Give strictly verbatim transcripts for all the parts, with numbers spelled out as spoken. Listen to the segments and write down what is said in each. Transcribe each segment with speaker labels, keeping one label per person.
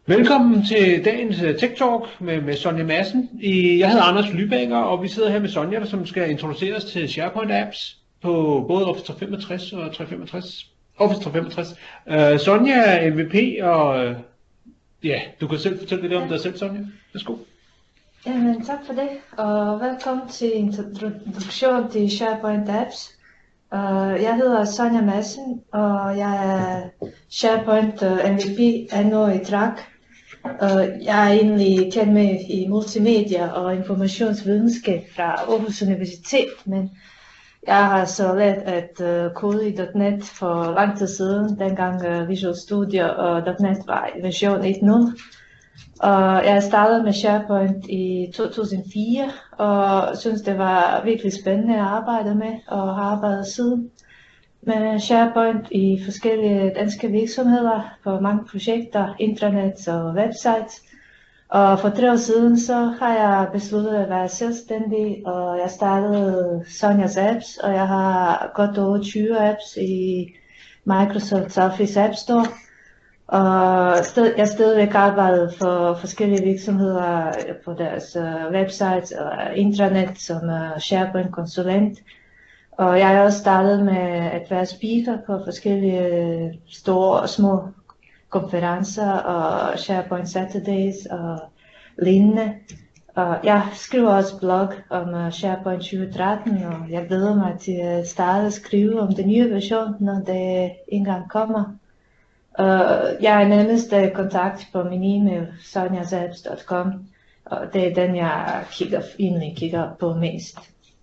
Speaker 1: Velkommen til dagens uh, Tech Talk med, med Sonja Madsen. I, jeg hedder Anders Lybækker, og vi sidder her med Sonja, som skal introducere os til SharePoint apps på både Office tre femogtres og tre femogtres. Office tre femogtres. Uh, Sonja er M V P, og uh, ja, du kan selv fortælle lidt om dig selv, Sonja. Værsgo.
Speaker 2: Jamen, tak for det, og velkommen til introduktion til SharePoint apps. Uh, jeg hedder Sonja Madsen, og jeg er SharePoint uh, M V P endnu i træk. Uh, jeg er egentlig kendt med i multimedia og informationsvidenskab fra Aarhus Universitet, men jeg har så lært at uh, kode i .NET for lang tid siden, dengang uh, Visual Studio og .NET var i version et punkt nul. Og jeg startede med SharePoint i to tusind og fire, og synes det var virkelig spændende at arbejde med, og har arbejdet siden med SharePoint i forskellige danske virksomheder på mange projekter, intranet og websites. Og for tre år siden så har jeg besluttet at være selvstændig, og jeg startede Sonjas Apps, og jeg har godt over tyve apps i Microsoft Office App Store. Og jeg har stadigvæk arbejdet for forskellige virksomheder på deres uh, websites eller intranet som uh, SharePoint-konsulent. Og jeg har også startet med at være speaker på forskellige store og små konferencer og SharePoint Saturdays og lignende. Og jeg skriver også blog om uh, SharePoint tyve tretten, og jeg glæder mig til at starte at skrive om den nye version, når det engang kommer. Uh, jeg er nemmest uh, kontakt på min e-mail sonjasapps punktum com, og det er den jeg kigger, egentlig kigger på mest.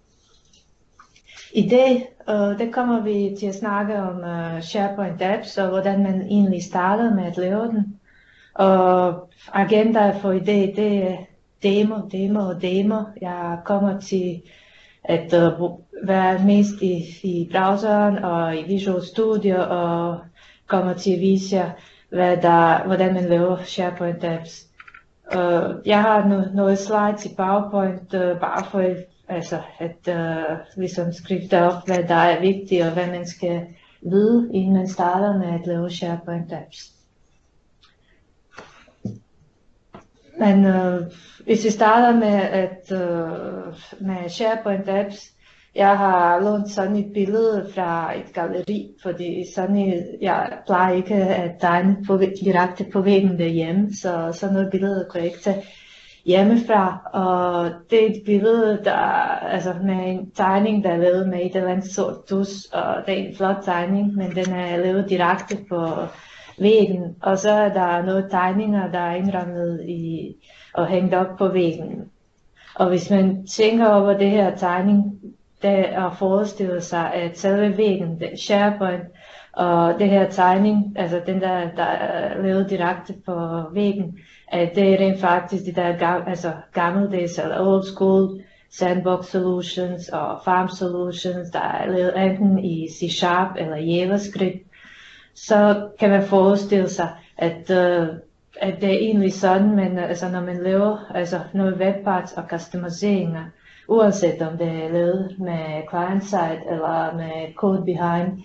Speaker 2: I dag uh, det kommer vi til at snakke om uh, SharePoint apps og hvordan man egentlig starter med at lave den. Og agenda for i dag, det er demo, demo og demo. Jeg kommer til at uh, være mest i, i browseren og i Visual Studio og kommer til at vise jer, hvad der, hvordan man laver SharePoint apps. Uh, jeg har no- nogle slides i PowerPoint, uh, bare for altså, at uh, ligesom skrive op, hvad der er vigtigt og hvad man skal vide, inden man starter med at lave SharePoint apps. Men uh, hvis vi starter med, at, uh, med SharePoint apps, jeg har lånt sådan et billede fra et galleri, fordi sådan jeg plejer ikke at tegne på, direkte på væggen derhjemme, så sådan noget billede kunne jeg ikke tage hjemmefra. Og det er et billede, der, altså med en tegning, der er lavet med et eller andet sort dus, og det er en flot tegning, men den er lavet direkte på væggen. Og så er der nogle tegninger, der er indrammet i og hængt op på væggen. Og hvis man tænker over det her tegning, det er at forestille sig, at selve væggen, det SharePoint, og det her tegning, altså den der, der er lavet direkte på væggen, at det er rent faktisk det der gam, altså gammeldags eller old school sandbox solutions og farm solutions, der er lavet enten i C Sharp eller JavaScript. Så kan man forestille sig, at, uh, at det er egentlig sådan, men altså når man laver altså nogle webparts og customiseringer, uanset om det er lavet med client-side eller med code behind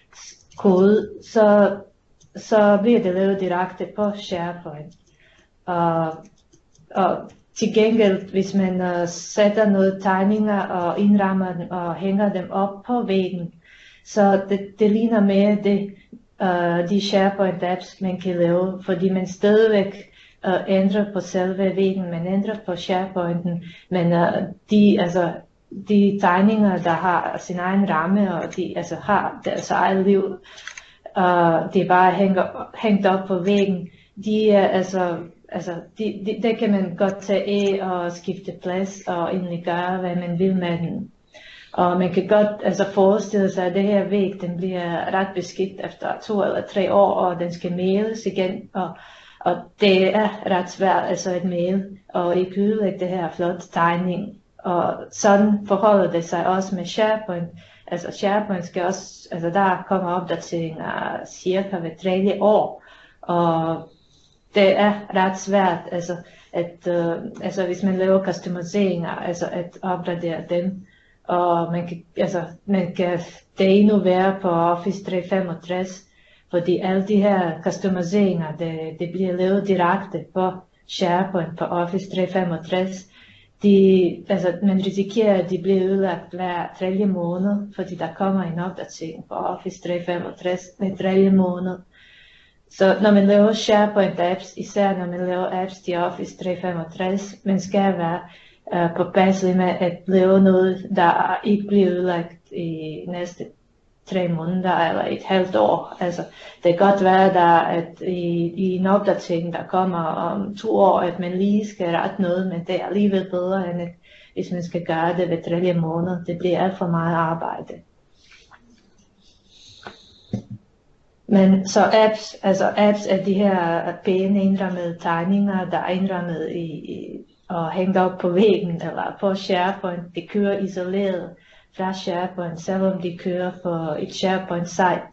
Speaker 2: kode, så, så bliver det lavet direkte på SharePoint. Og, og til gengæld, hvis man uh, sætter nogle tegninger og indrammer dem og hænger dem op på væggen, så det, det ligner mere det, uh, de SharePoint apps, man kan lave, fordi man stadigvæk Uh, ændre på selve væggen, man ændrer på SharePointen, men uh, de, altså, de tegninger, der har sin egen ramme, og de altså, har deres eget liv, uh, de er bare hænger, hængt op på væggen, de er altså, altså de, de, det kan man godt tage af og skifte plads og egentlig gøre, hvad man vil med den. Og man kan godt altså, forestille sig, at det her væg, den bliver ret beskidt efter to eller tre år, og den skal males igen, og Og det er ret svært altså at male og ikke ødelægge det her flotte tegning. Og sådan forholder det sig også med SharePoint. Altså SharePoint skal også, altså der kommer opdateringer cirka hver tredje år. Og det er ret svært, altså, at, uh, altså hvis man laver customiseringer, altså at opgradere dem. Og man kan, altså, man kan, det er endnu værre på Office tre femogtres. fordi alle de her customiseringer, det, det bliver lavet direkte på SharePoint på Office tre hundrede femogtres. De, altså, man risikerer, at de bliver ødelagt hver tredje måned, fordi der kommer en opdatering på Office tre hundrede femogtres hver tredje måned. Så når man laver SharePoint apps, især når man laver apps til Office tre hundrede femogtres, man skal være uh, påpasselig med at lave noget, der ikke bliver ødelagt i næste tre måneder eller et halvt år. Altså, det kan godt være, der, at i, i en opdatering, der kommer om to år, at man lige skal rette noget, men det er alligevel bedre, end at, hvis man skal gøre det hver tredje måned. Det bliver alt for meget arbejde. Men så apps, altså apps er de her pæne indrammede tegninger, der er indrammet i, i, og hængt op på væggen eller på SharePoint. De kører isoleret fra SharePoint, selvom de kører på et SharePoint-site.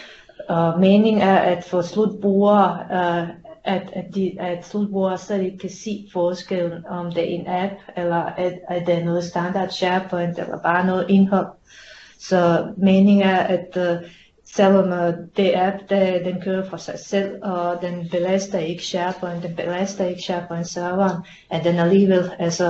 Speaker 2: Og meningen er at få slutbrugere, uh, at, at, de, at slutbrugere slet ikke kan se forskellen, om det er en app, eller at, at det er noget standard SharePoint, eller bare noget indhold. Så meningen er, at uh, selvom uh, det app, det, den kører for sig selv, og den belaster ikke SharePoint, den belaster ikke SharePoint-serveren, at den alligevel, altså,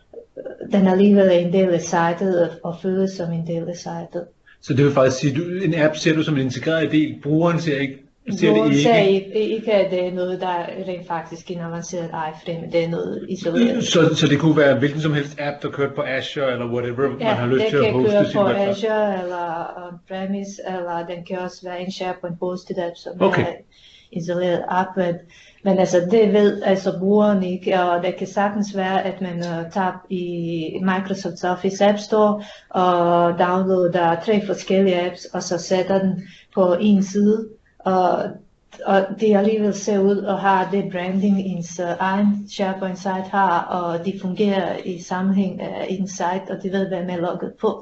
Speaker 2: den alligevel er en del af sitet og føles som en del af sitet.
Speaker 1: Så det vil faktisk sige, at en app ser du som en integreret del, brugeren ser ikke ser
Speaker 2: Brugeren
Speaker 1: det ikke?
Speaker 2: ser ikke, ikke, at det er noget, der er rent faktisk en avanceret iframe, det er noget isoleret.
Speaker 1: Så, så det kunne være hvilken som helst app, der kørte på Azure eller whatever, ja, man har lyst til at hoste sin website?
Speaker 2: Ja, det kan køre på Azure eller on-premise, eller den kan også være en SharePoint hosted app, som
Speaker 1: okay.
Speaker 2: er isoleret app. Men altså det ved altså brugeren ikke, og det kan sagtens være, at man uh, tager i Microsoft Office App Store og downloader tre forskellige apps, og så sætter den på en side, og, og det alligevel ser ud og har det branding, ens uh, egen SharePoint-site har, og de fungerer i sammenhæng af uh, en site, og de ved, hvad man er logget på.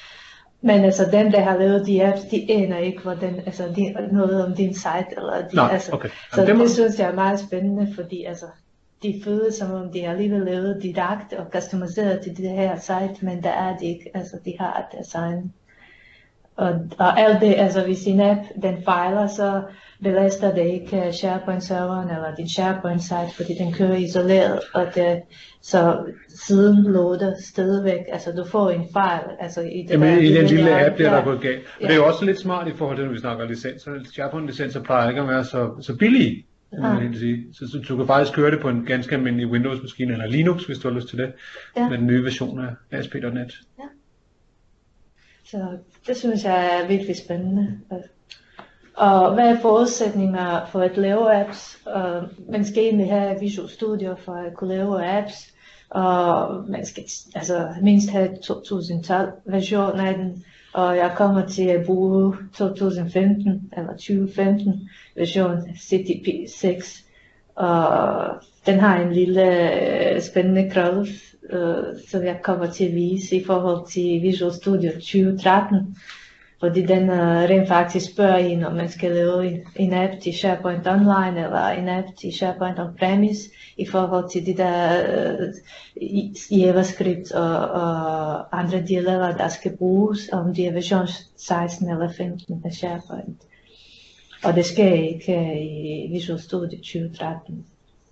Speaker 2: Men altså dem, der har lavet de apps, de aner ikke, hvordan, altså, de, noget om din site. Eller de,
Speaker 1: Nå,
Speaker 2: altså,
Speaker 1: okay.
Speaker 2: Så
Speaker 1: det,
Speaker 2: det
Speaker 1: må...
Speaker 2: synes jeg er meget spændende, fordi altså, de føles som om de har alligevel lavet direkte og customiseret til det her site, men der er de ikke, altså de har deres egen. Og, og alt det, altså hvis din app, den fejler, så belaster det ikke SharePoint-serveren eller din SharePoint-site, fordi den kører isoleret, og det, så siden loader stadigvæk, altså du får en fejl, altså i det
Speaker 1: Jamen,
Speaker 2: der,
Speaker 1: i den
Speaker 2: det
Speaker 1: lille
Speaker 2: der,
Speaker 1: app, der
Speaker 2: ja,
Speaker 1: er gået galt. Og ja. Det er jo også lidt smart i forhold til, når vi snakker licenser. SharePoint-licenser plejer ikke at være så, så billige, ja. Man sige. Så, så du kan faktisk køre det på en ganske almindelig Windows-maskine, eller Linux, hvis du har lyst til det, ja. Med den nye version af A S P punktum net.
Speaker 2: Ja. Så det synes jeg er virkelig spændende. Og hvad er forudsætninger for at lave apps? Uh, man skal egentlig have Visual Studio for at kunne lave apps, og man skal altså mindst have to tusind tolv version af den, og jeg kommer til at bruge to tusind femten eller tyve femten version C T P seks, og den har en lille spændende krølle, uh, som jeg kommer til at vise i forhold til Visual Studio tyve tretten. Fordi den uh, rent faktisk spørger en, om man skal lave en, en app til SharePoint Online eller en app til SharePoint On-Premise i forhold til de der uh, JavaScript og, og andre dialoger, der skal bruges, om de er version seksten eller femten af SharePoint. Og det sker ikke i Visual Studio tyve tretten.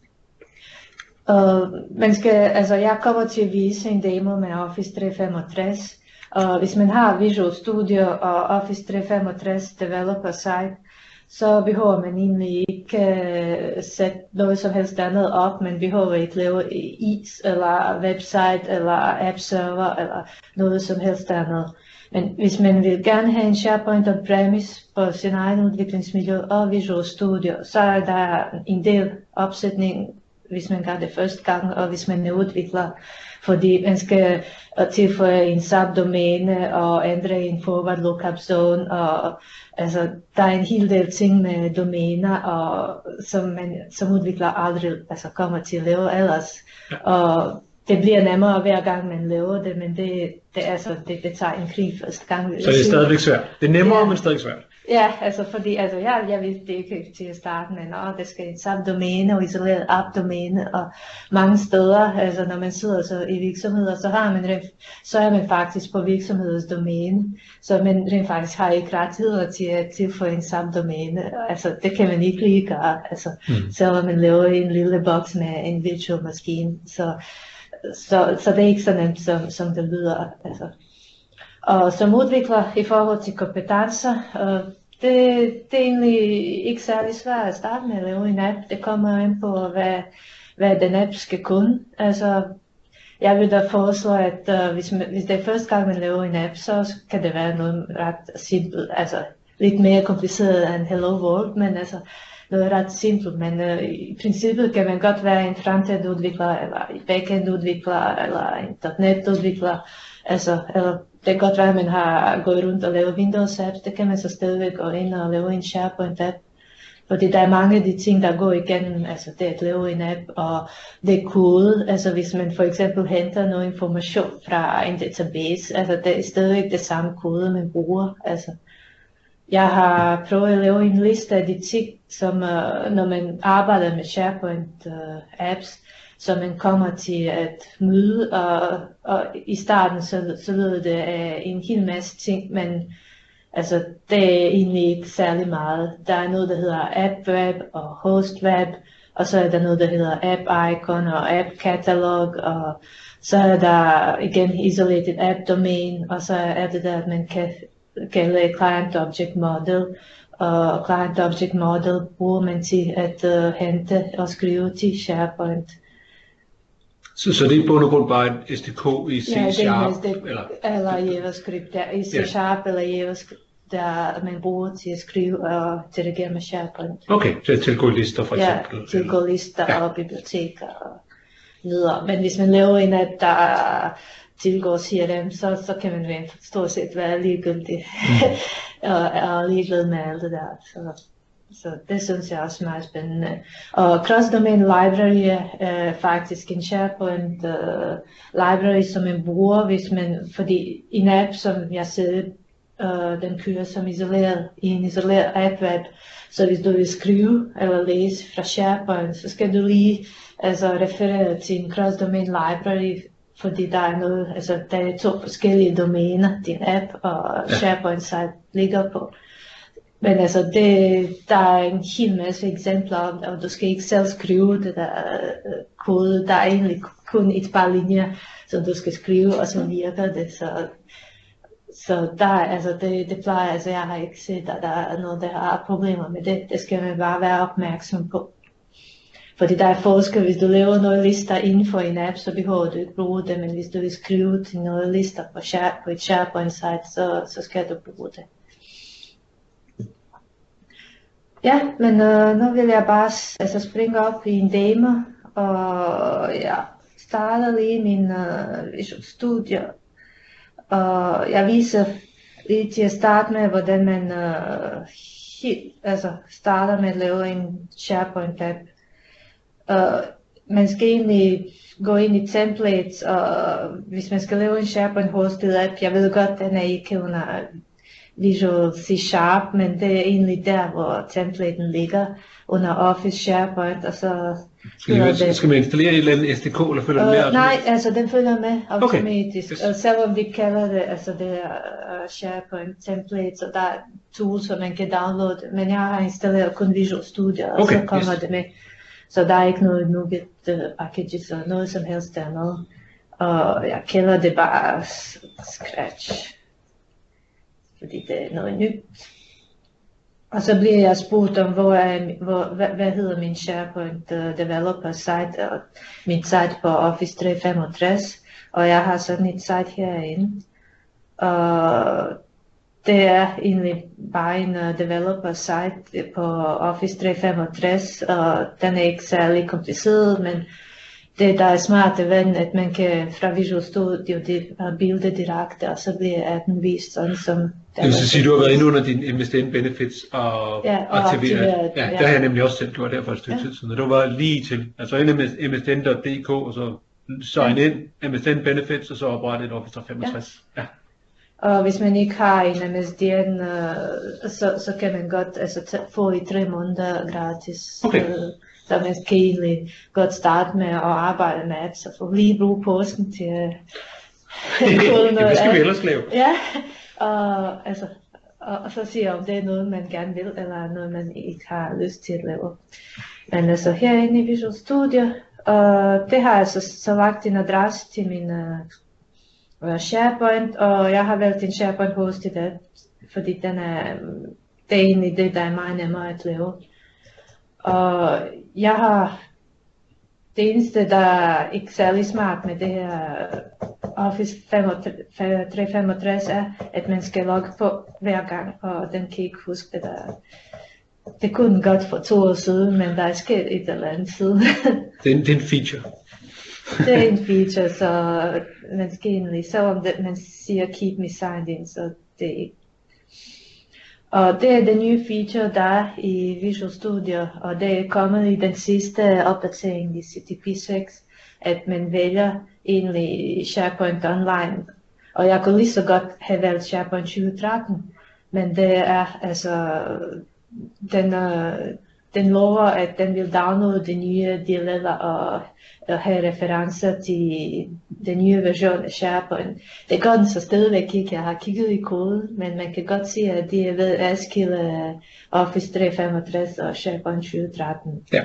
Speaker 2: Uh, man skal, altså jeg kommer til at vise en demo med Office tre hundrede femogtres. Og hvis man har Visual Studio og Office tre hundrede femogtres Developer Site, så behøver man egentlig ikke uh, sætte noget som helst andet op. Man behøver ikke lave I S eller website eller app server eller noget som helst andet. Men hvis man vil gerne have en SharePoint on-premise på sin egen udviklingsmiljø og Visual Studio, så er der en del opsætning, hvis man gør det første gang, og hvis man er udvikler. Fordi man skal tilføje en subdomæne og ændre en forward lookup zone, og altså, der er en hel del ting med domæner, og som man som udvikler aldrig altså, kommer til at lave ellers. Og det bliver nemmere hver gang man laver det, men det, det, altså, det, det tager en krig første gang.
Speaker 1: Så det er stadigvæk svært. Det er nemmere, ja. Men stadig svært.
Speaker 2: Ja, altså fordi altså, jeg, jeg vidste det ikke til at starte med, at det skal et samme domæne og isoleret app-domæne, og mange steder, altså når man sidder så i virksomheder, så, har man, så er man faktisk på virksomhedens domæne, så man rent faktisk har ikke rettigheder til at tilføje en samme domæne, altså det kan man ikke lige gøre, altså, mm. selvom man laver en lille boks med en virtual maskine, så, så, så det er ikke så nemt, som, som det lyder, altså. Og som udvikler i forhold til kompetencer, øh, det, det er egentlig ikke særlig svært at starte med at lave en app. Det kommer ind på, hvad, hvad den app skal kunne. Altså, jeg vil da foreslå, at uh, hvis, man, hvis det er første gang, man laver en app, så kan det være noget ret simpelt. Altså, lidt mere kompliceret end Hello World, men altså, noget ret simpelt. Men uh, i princippet kan man godt være en frontend udvikler, eller en backend udvikler, eller en .net udvikler. Altså, eller det kan godt være, at man har gået rundt og lavet Windows apps, det kan man så stadigvæk gå ind og lave en SharePoint app. Fordi der er mange af de ting, der går igennem, altså det at lave en app, og det kode, altså hvis man for eksempel henter noget information fra en database, altså det er stadigvæk det samme kode, man bruger. Altså, jeg har prøvet at lave en liste af de ting, som uh, når man arbejder med SharePoint uh, apps, så man kommer til at møde, og, og i starten så, så lyder det af en hel masse ting, men altså, det er egentlig ikke særlig meget. Der er noget, der hedder App Web og Host Web, og så er der noget, der hedder App Icon og App Catalog, og så er der igen Isolated App Domain, og så er det der, at man kan kalde Client Object Model, og Client Object Model bruger man til at uh, hente og skrive til SharePoint.
Speaker 1: Så, så det er i bund og grund bare et S D K i C
Speaker 2: ja,
Speaker 1: Sharp?
Speaker 2: Det, eller, eller JavaScript, der, i C ja. Sharp eller JavaScript, der man bruger til at skrive og redigere med SharePoint.
Speaker 1: Okay, til at tilgå lister for eksempel?
Speaker 2: Ja, tilgå lister ja. Og biblioteker og videre. Men hvis man laver en app, der tilgår C R M, så, så kan man rent stort set være ligegyldig mm. og, og ligeglad med alt det der. Så. Så det synes jeg også er meget spændende. Og Cross-Domain Library er uh, faktisk en SharePoint uh, library, som man bruger, hvis man, fordi en app, som jeg ser, uh, den kører som isoleret, i en isoleret app-web, så hvis du vil skrive eller læse fra SharePoint, så skal du lige altså, referere til en Cross-Domain Library, fordi der er noget, altså der er to forskellige domæner, din app og SharePoint-site ligger på. Men altså, det, der er en hel masse eksempler om det, og du skal ikke selv skrive det der uh, kode. Der er egentlig kun et par linjer, som du skal skrive, og så virker det. Så, så der, altså, det, det plejer, altså, jeg har ikke set, at der er noget, der har problemer med det. Det skal man bare være opmærksom på. Fordi der er forskel, hvis du laver noget lister inden for en app, så behøver du ikke bruge det, men hvis du vil skrive til noget lister på, share, på et SharePoint-site, så, så skal du bruge det. Ja, men øh, nu vil jeg bare altså, springe op i en demo, og jeg starter lige min øh, Visual Studio, og jeg viser lige til at starte med, hvordan man øh, helt, altså, starter med at lave en SharePoint-app. Uh, man skal egentlig gå ind i templates, og hvis man skal lave en SharePoint-hosted app, jeg ved godt, den er ikke under Visual C Sharp, men det er egentlig der, hvor templaten ligger under Office SharePoint, og så
Speaker 1: skal, man, det, skal man installere et eller andet S D K, eller følger uh, den med?
Speaker 2: Nej, altså den følger med automatisk,
Speaker 1: okay. Yes.
Speaker 2: Og selvom de kalder det, altså det er uh, SharePoint templates, og der er tools, som man kan downloade, men jeg har installeret kun Visual Studio, og okay. Så kommer yes. det med. Så der er ikke noget NuGet uh, packages og noget som helst dernede. Og jeg kalder det bare Scratch, fordi det er noget nyt. Og så bliver jeg spurgt om, hvor er, hvor, hvad, hvad hedder min SharePoint uh, Developer site, og min site på Office tre femogtres. Og jeg har sådan et site herinde. Og det er egentlig bare en uh, developer site på Office tre femogtres, og den er ikke særlig kompliceret, men det der er smart er, at man kan fra Visual Studio bilde direkte, og så bliver den vist sådan som...
Speaker 1: Det vil sige, at du har været inde under din M S D N Benefits og,
Speaker 2: ja, og aktiveret.
Speaker 1: Ja, ja, der har jeg nemlig også selv gjort der for et stykke ja. tid siden, og det var lige til, altså ind i M S D N punktum D K, og så sign ja. ind, M S D N Benefits, og så oprette et Office tre femogtres. Ja. Ja.
Speaker 2: Og hvis man ikke har en M S D N, uh, så, så kan man godt altså, få i tre måneder gratis.
Speaker 1: Okay.
Speaker 2: Uh, så man kan egentlig godt starte med at arbejde med apps og få lige bruge påsken til at
Speaker 1: kode noget. Det skal vi ellers lave.
Speaker 2: Ja, og, altså, og, og så siger jeg, om det er noget, man gerne vil, eller noget, man ikke har lyst til at lave. Men altså herinde i Visual Studio, uh, det har altså så lagt en adresse til min uh, SharePoint, og jeg har valgt en SharePoint host i det, fordi den er, det er egentlig det, der er meget nemmere at lave. Og jeg har det eneste, der er ikke særlig smart med det her Office tre femogtres er, at man skal logge på hver gang, og den kan ikke huske det der. Det kunne den godt for to år siden, men der er sket et eller andet siden.
Speaker 1: det, er en, det er en feature.
Speaker 2: Det er en feature, så man skal egentlig, selvom det, man siger keep me signed in, så det er ikke. Og det er den nye feature, der er i Visual Studio, og det er kommet i den sidste opdatering i C T P seks, at man vælger egentlig SharePoint Online. Og jeg kunne lige så godt have valgt SharePoint tyve tretten, men det er altså, den, uh, den lover, at den vil downloade de nye D L L'er og, og have referencer til den nye version af SharePoint. Det gør den så stadigvæk ikke. Jeg har kigget i koden, men man kan godt se, at de er ved at adskille Office tre femogtres og SharePoint tyve tretten.
Speaker 1: Ja.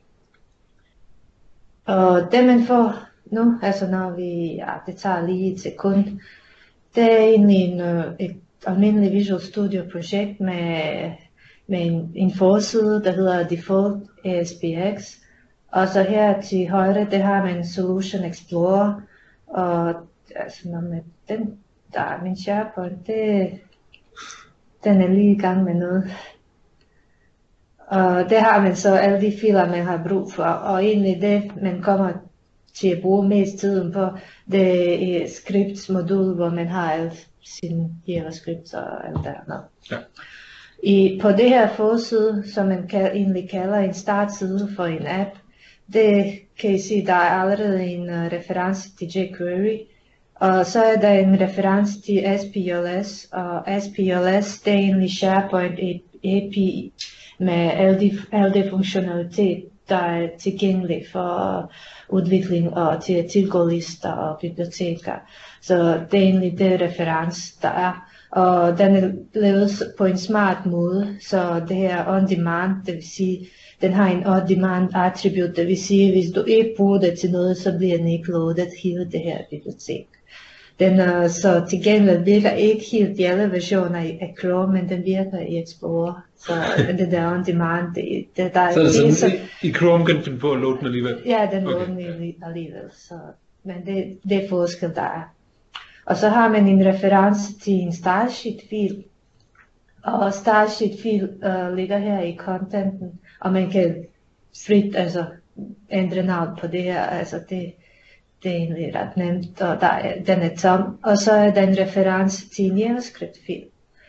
Speaker 2: Og det man får nu, altså når vi, ja, det tager lige et sekund, det er egentlig en, et almindeligt Visual Studio projekt med, med en, en forside, der hedder Default A S P X. Og så her til højre, det har man Solution Explorer, og altså når man, den, der er min SharePoint, det, den er lige i gang med noget. Og det har man så alle de filer, man har brug for, og egentlig det, man kommer til at bruge mest tiden på, det er scripts-modul, hvor man har alle sine JavaScript og alt der noget.
Speaker 1: Ja.
Speaker 2: I, på det her forside, som man kan, egentlig kalder en startside for en app, det kan I se, der er allerede en uh, reference til jQuery, og så er der en reference til S P L S, og S P L S det er egentlig SharePoint A P I med alle de, alle de funktionalitet, der er tilgængelig for udvikling og til at tilgå lister og biblioteker. Så det er egentlig det reference, der er. Og den er lavet på en smart måde, så det her on-demand, det vil sige, den har en on-demand attribute, det vil sige, hvis du ikke bruger det til noget, så bliver den ikke loadet hele det her bibliotek. Den er så til gengæld virker ikke helt i alle versioner af Chrome, men den virker i Explorer. Så det der on-demand, det, det der
Speaker 1: så er det sådan,
Speaker 2: så,
Speaker 1: i Chrome kan den finde på at loade den alligevel?
Speaker 2: Ja, den
Speaker 1: okay.
Speaker 2: loader den alligevel. Så, men det, det er forskel, der er. Og så har man en reference til en stylesheet-fil. Og stylesheet-fil uh, ligger her i contenten, og man kan frit altså, ændre navn på det her. Altså det, det er egentlig ret nemt, og der er, den er tom. Og så er der en reference til en JavaScript-fil.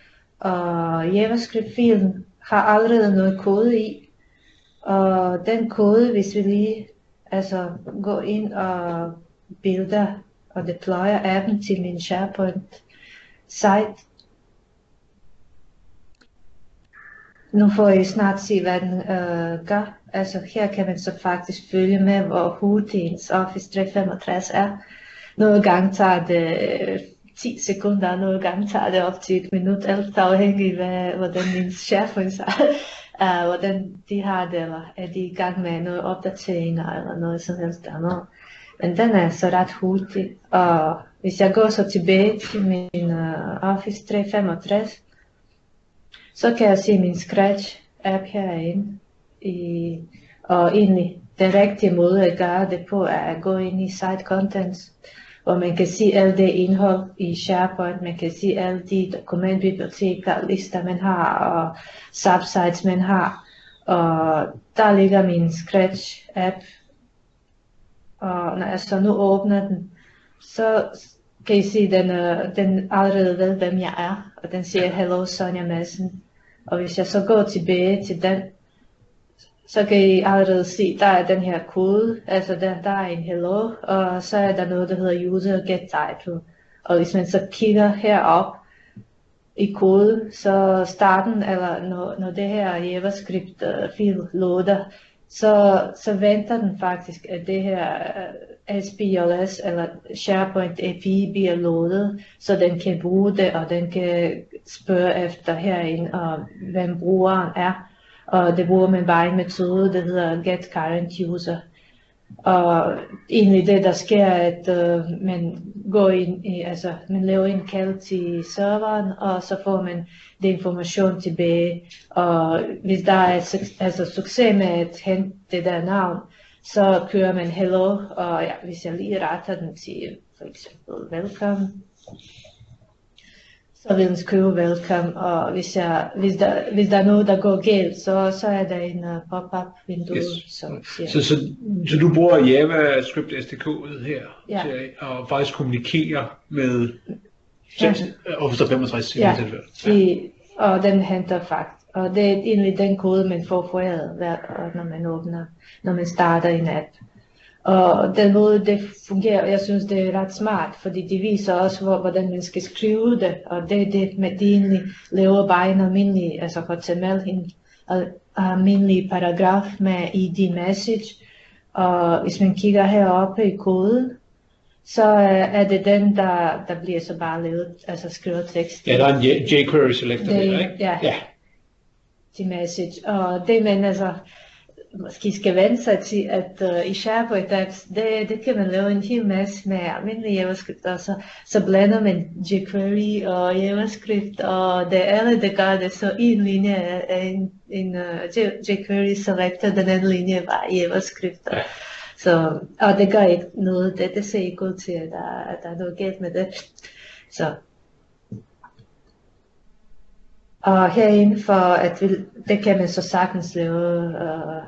Speaker 2: Og JavaScript-filen har allerede noget kode i. Og den kode, hvis vi lige altså, går ind og builder og deployer appen til min SharePoint site. Nu får I snart se, hvad den øh, gør. Altså her kan man så faktisk følge med, hvor hurtigt ens Office tre femogtres er. Nogle gange tager det ti sekunder, nogle gange tager det op til et minut, alt afhængig af, hvordan min SharePoint er. Uh, hvordan de har det, eller er de i gang med noget opdateringer, eller noget som helst andet. Men den er så ret hurtig, og hvis jeg går så tilbage til min uh, Office tre femogtres, så kan jeg se min Scratch-app herinde, i, og egentlig den rigtige måde at gøre det på er at gå ind i Site Contents, hvor man kan se alt det indhold i SharePoint, man kan se alle de dokumentbiblioteker, lister man har, og subsites man har, og der ligger min Scratch-app. Og når jeg så nu åbner den, så kan I se, at den, uh, den allerede ved, hvem jeg er, og den siger, hello Sonja Madsen. Og hvis jeg så går tilbage til den, så kan I allerede se, der er den her kode, altså der, der er en hello, og så er der noget, der hedder user get title. Og hvis man så kigger herop i koden, så starten, eller når, når det her JavaScript-fil loader, så, så venter den faktisk, at det her S P L S eller SharePoint A P I bliver loadet, så den kan bruge det, og den kan spørge efter herinde, og hvem brugeren er. Og det bruger man bare en metode, der hedder get current user. Og egentlig det, der sker, er, at uh, man går ind i, altså man laver en kald til serveren, og så får man det information tilbage. Og hvis der er altså succes med at hente det der navn, så kører man hello, og ja, hvis jeg lige retter den til for eksempel welcome, så vil den skrive welcome, og hvis, jeg, hvis, der, hvis der er noget, der går galt, så, så er der en uh, pop-up vindue,
Speaker 1: yes.
Speaker 2: som siger...
Speaker 1: Så, så, så du bruger JavaScript S D K'et her
Speaker 2: ja.
Speaker 1: til at faktisk kommunikere med
Speaker 2: ja.
Speaker 1: Office femogtres?
Speaker 2: Ja, ja. Og den henter faktisk, og det er egentlig den kode, man får foræret hver år, når man åbner, når man starter en app. Og den måde det fungerer, jeg synes det er ret smart, fordi de viser også, hvordan man skal skrive det, og det er det, med de egentlig laver bare en almindelig, altså H T M L, en almindelig paragraf med I D message, og hvis man kigger heroppe i koden, så er det den, der, der bliver så bare lavet, altså skrevet tekst.
Speaker 1: Ja, der er en jQuery selector
Speaker 2: det,
Speaker 1: der, ikke?
Speaker 2: Ja,
Speaker 1: ja.
Speaker 2: til message, og det man altså måske skal vende sig til, at uh, i SharePoint apps, det, det kan man lave en hel masse med almindelig JavaScript, og så, så blander man jQuery og JavaScript, og det er alle, der gør det, så en linje er en, en uh, jQuery selector, den anden linje var JavaScript. Og, så, og det gør ikke noget, det, det ser ikke ud til, at der, at der er noget galt med det. Så. Og herinde for, at vi, det kan man så sagtens lave, uh,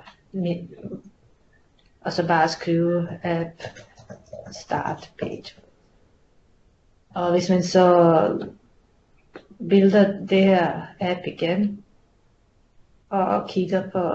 Speaker 2: og så bare skrive app start page. Og hvis man så builder det her app igen, og kigger på,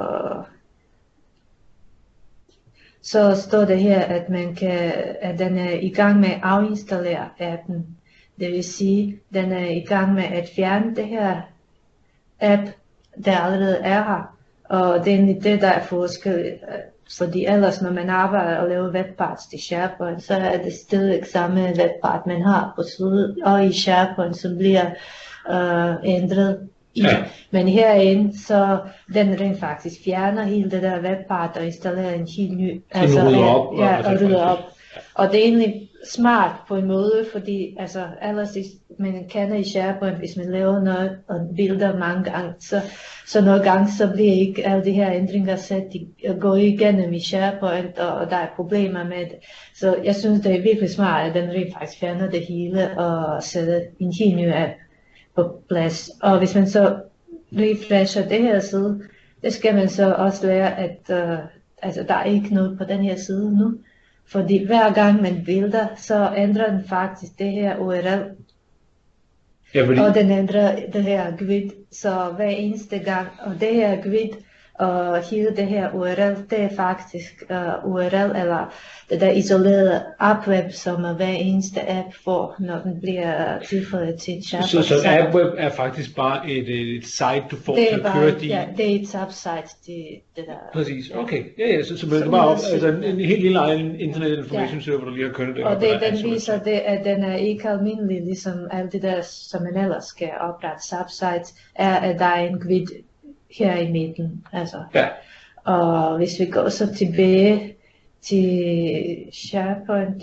Speaker 2: så står det her, at man kan, at den er i gang med at afinstallere appen. Det vil sige, den er i gang med at fjerne det her app, der allerede er her. Og det er egentlig det, der er forskel, fordi ellers når man arbejder og laver webparts til SharePoint, så er det stadig samme webpart, man har på side og i SharePoint, som bliver øh, ændret i. Ja. Men herinde, så den rent faktisk fjerner hele det der webpart og installerer en helt ny,
Speaker 1: altså rydder op,
Speaker 2: ja, og rydder op. Og det er egentlig smart på en måde, fordi altså ellers man kender i SharePoint, hvis man laver noget og builder mange gange, så, så nogle gange så bliver ikke alle de her ændringer sat at gå igennem i SharePoint, og, og der er problemer med det. Så jeg synes det er virkelig smart, at den rent faktisk fjerner det hele og sætter en helt ny app på plads. Og hvis man så refresher det her side, det skal man så også lære, at uh, altså, der er ikke noget på den her side nu. Fordi hver gang man builder, så ændrer den faktisk det her U R L.
Speaker 1: Ja, fordi...
Speaker 2: Og den ændrer det her grid, så hver eneste gang, og det her grid og hele det her U R L, det er faktisk uh, U R L eller det der isolerede appweb, som hver eneste app får, når den bliver tilføjet til SharePoint.
Speaker 1: Så, så appweb er faktisk bare et, et site, du får til at køre din...
Speaker 2: Ja, det er et subsite, det, det der...
Speaker 1: Præcis, okay. Ja, ja, så, så, så det er bare altså, en, en helt lille egen internet information server, ja. Du lige har kørt det.
Speaker 2: Og det, den viser det, at den er ikke almindelig, ligesom alt det der, som man ellers skal oprette subsites, er, at der er en grid her i midten, altså.
Speaker 1: Ja.
Speaker 2: Og hvis vi går så tilbage til SharePoint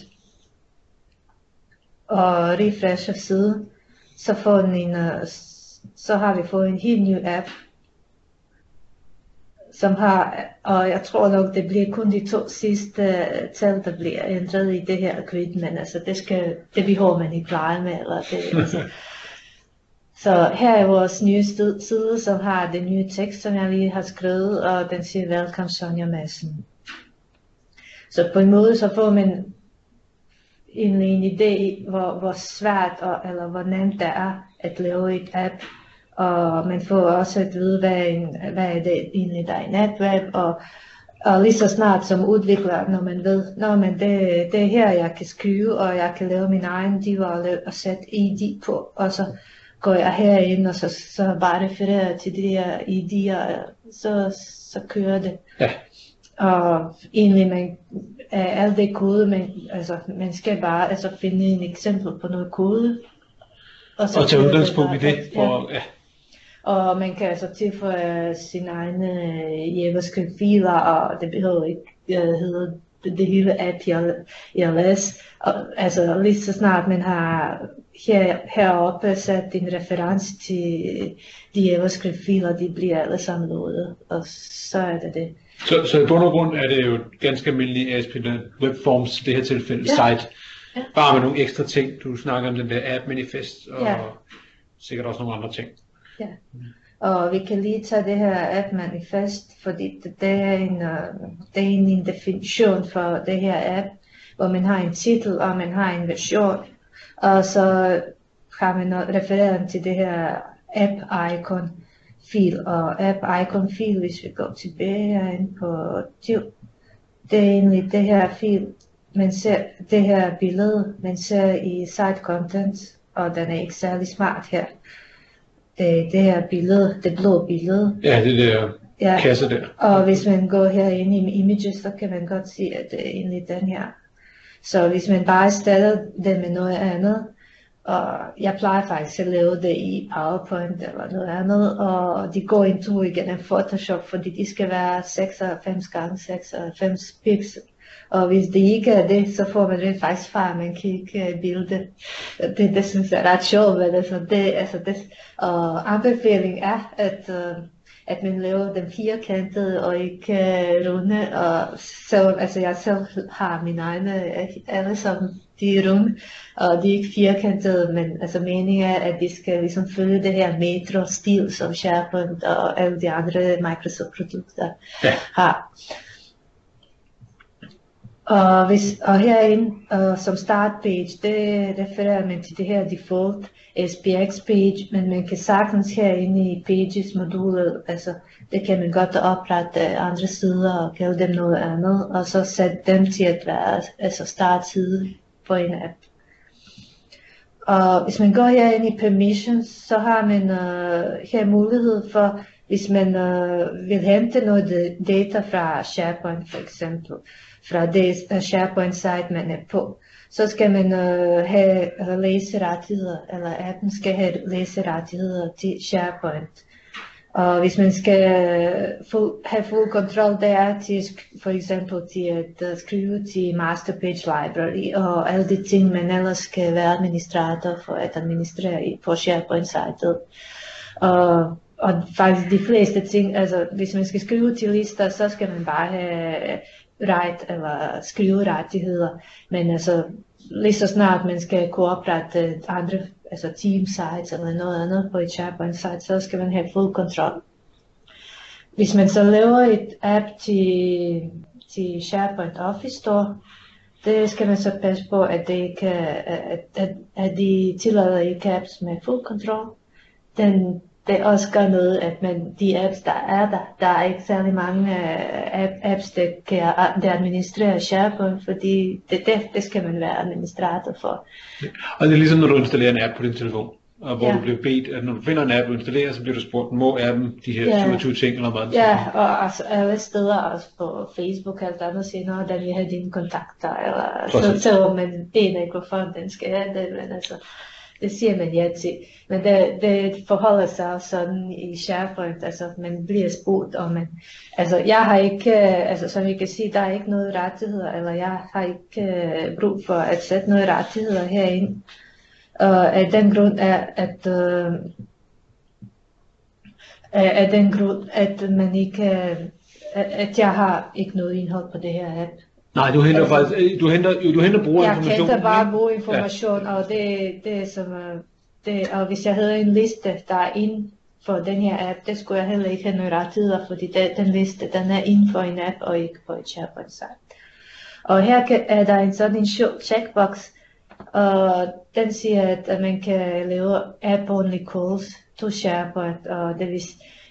Speaker 2: og refresher siden, så får den en, så har vi fået en helt ny app, som har, og jeg tror nok det bliver kun de to sidste tal, der bliver ændret i det her grid, men altså det skal, det behøver man ikke pleje med, eller det, altså. Så her er vores nye side, som har den nye tekst, som jeg lige har skrevet, og den siger Welcome Sonja Madsen. Så på en måde så får man en, en idé, hvor, hvor svært og, eller hvor nemt det er at lave et app. Og man får også at vide, hvad, en, hvad er det egentlig, der er en app-web, og Og lige så snart som udvikler, når man ved, når man det, det er her, jeg kan skrive, og jeg kan lave min egen div og, og sætte I D på, og så går jeg herind, og så, så bare refererer til de her I D'er, så, så kører det.
Speaker 1: Ja.
Speaker 2: Og egentlig, man, alt det kode, man, altså, man skal bare altså, finde en eksempel på noget kode.
Speaker 1: Og, så og tage udgangspunkt i det. For,
Speaker 2: ja.
Speaker 1: Ja.
Speaker 2: Og man kan altså tilføje sine egne JavaScript-filer, og det behøver ikke uh, hedde det hele app i L S. Og, altså lige så snart man har her, heroppe sat en reference til de JavaScript-filer, de bliver alle sammen loadet, og så er det det.
Speaker 1: Så, så i bund og grund er det jo ganske almindelig A S P dot NET Webforms, det her tilfælde, ja. Site. Ja. Bare med nogle ekstra ting. Du snakker om den der app manifest, og ja. Sikkert også nogle andre ting.
Speaker 2: Ja. Og vi kan lige tage det her app manifest, fordi det, det, er en, uh, det er en definition for det her app, hvor man har en titel, og man har en version, og så har man refereret til det her app icon fil, og app icon fil, hvis vi går tilbage herinde på div, det er egentlig det her fil, man ser det her billede, man ser i site content, og den er ikke særlig smart her. Det, det her billede, det blå billede.
Speaker 1: Ja, det der ja. Kasse der.
Speaker 2: Og hvis man går herinde i images, så kan man godt se, at det er egentlig den her. Så hvis man bare erstatter det med noget andet, og jeg plejer faktisk at lave det i PowerPoint eller noget andet, og de går en tur igennem Photoshop, fordi de skal være seksoghalvfems gange seksoghalvfems pixel. Og hvis det ikke er det, så får man det faktisk fra, at man kan ikke bilde. Det, det synes jeg er ret sjovt, men altså det, altså det, og anbefaling er, at, uh, at man laver dem firkantede og ikke uh, runde, og så, altså jeg selv har mine egne, alle sammen, de er runde, og de er ikke firkantede, men altså meningen er, at de skal ligesom følge det her metro-stil, som SharePoint og alle de andre Microsoft-produkter ja. Har. Og, hvis, og herinde uh, som startpage, det refererer man til det her default S P X page, men man kan sagtens herinde i pages modulet, altså det kan man godt oprette andre sider og kalde dem noget andet, og så sætte dem til at være altså startside på en app. Og hvis man går herinde i permissions, så har man uh, her mulighed for, hvis man uh, vil hente noget data fra SharePoint for eksempel, fra det SharePoint-site, man er på, så skal man uh, have uh, læserettigheder, eller appen skal have læserettigheder til SharePoint. Og hvis man skal fuld, have fuld kontrol der til, for eksempel til at uh, skrive til Master Page Library, og alle de ting, man ellers skal være administrator for at administrere på SharePoint-sitet. Og, og faktisk de fleste ting, altså hvis man skal skrive til lister, så skal man bare have write eller skriverettigheder, men altså lige så snart man skal kunne oprette andre, altså team sites eller noget andet på et SharePoint site, så skal man have fuld kontrol. Hvis man så laver et app til, til SharePoint Office Store, det skal man så passe på, at, det ikke, at, at, at de tillader ikke apps med fuld kontrol. Den Det også gør noget, at man, de apps, der er der, der er ikke særlig mange uh, apps, der kan der administrere SharePoint, fordi det, det, det skal man være administrator for.
Speaker 1: Ja. Og det er ligesom, når du installerer en app på din telefon, og hvor
Speaker 2: ja.
Speaker 1: Du bliver bedt, at når du finder en app, du installerer, så bliver du spurgt, må appen de her
Speaker 2: ja.
Speaker 1: syvogtyve ting eller hvad?
Speaker 2: Ja, og altså, alle steder, også på Facebook og alt andet, siger, at der vil have dine kontakter, eller så, så man aner ikke, hvorfor den skal have det, men altså, det siger man ja til, men det, det forholder sig sådan i SharePoint, altså man bliver spurgt, og man, altså jeg har ikke, altså som I kan sige, der er ikke noget rettigheder, eller jeg har ikke uh, brug for at sætte noget rettigheder herinde, og af den grund er, at, uh, af den grund, at man ikke, at jeg har ikke noget indhold på det her app.
Speaker 1: Nej, du henter altså, faktisk, du henter, du henter brugerinformation.
Speaker 2: Jeg henter bare brugerinformation, ja. Og det, det er som, det, og hvis jeg havde en liste, der er inden for den her app, det skulle jeg heller ikke have nogle rettigheder, fordi det, den liste, den er inden for en app, og ikke på et SharePoint site. Og her kan, er der en sådan en checkbox, og den siger, at man kan lave app-only calls to SharePoint, og det vil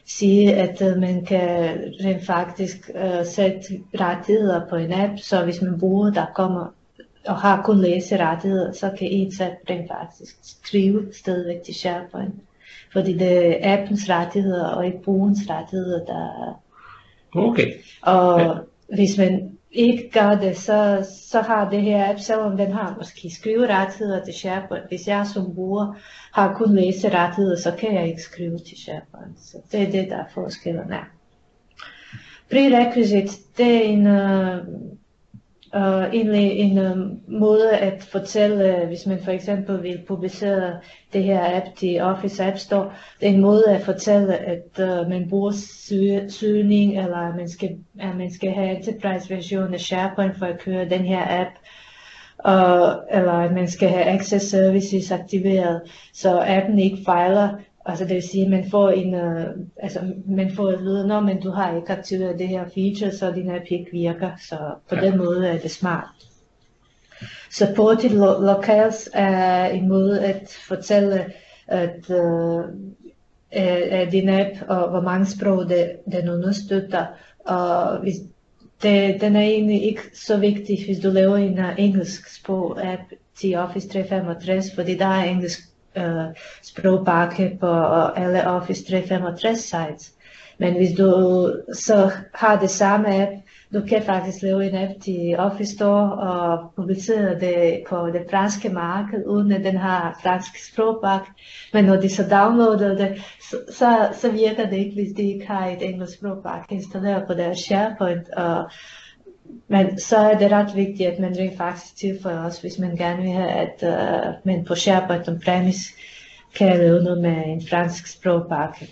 Speaker 2: sige, at uh, man kan rent faktisk uh, sætte rettigheder på en app, så hvis man bruger, der kommer og har kun læserettigheder, så kan ens app rent faktisk skrive stadigvæk til SharePoint. Fordi det er appens rettigheder og ikke brugerens rettigheder, der er.
Speaker 1: Okay.
Speaker 2: Og ja. Hvis man ikke gør det, så, så har det her app, selvom den har måske skriverettigheder til SharePoint. Hvis jeg som bruger har kun læserettigheder, så kan jeg ikke skrive til SharePoint. Så det er det, der er forskellen er. Prerequisite, det er en, uh, uh, egentlig en uh, måde at fortælle, hvis man for eksempel vil publicere det her app til Office App Store, det er en måde at fortælle, at uh, man bruger sø- søgning, eller at man, skal, at man skal have enterprise-version af SharePoint for at køre den her app, uh, eller at man skal have access services aktiveret, så appen ikke fejler. Altså det vil sige, at man får en, uh, altså man får at vide, når man du har ikke aktiveret det her feature, så din app ikke virker, så på ja. Den måde er det smart. Supported lo- locales er en måde at fortælle, at uh, er din app og hvor mange sprog det, den understøtter. Og hvis det, den er egentlig ikke så vigtig, hvis du laver en uh, engelsk sprog app til Office tre femogtres, fordi der er engelsk Uh, sprogpakke på uh, alle Office tre femogtres sites. Men hvis du så har det samme app, du kan faktisk lave en app til Office Store og publicere det på det franske marked, uden at den har fransk sprogpakke. Men når de så downloader det, så, så, så virker det ikke, hvis de ikke har et engelsk sprogpakke installeret på deres SharePoint. Og men så er det ret vigtigt, at man rent faktisk tilføjer også, hvis man gerne vil have, at uh, man på SharePoint on-premise kan lave noget med en fransk sprogpakke.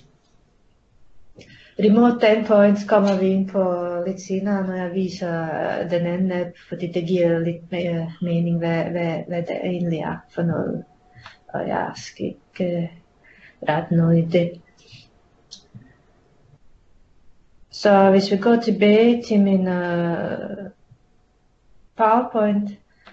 Speaker 2: Remote endpoints kommer vi ind på lidt senere, når jeg viser uh, den anden app, fordi det giver lidt mere mening, hvad, hvad, hvad det egentlig er for noget. Og jeg skal ikke uh, rette noget i det. Så hvis vi går tilbage til min uh, PowerPoint,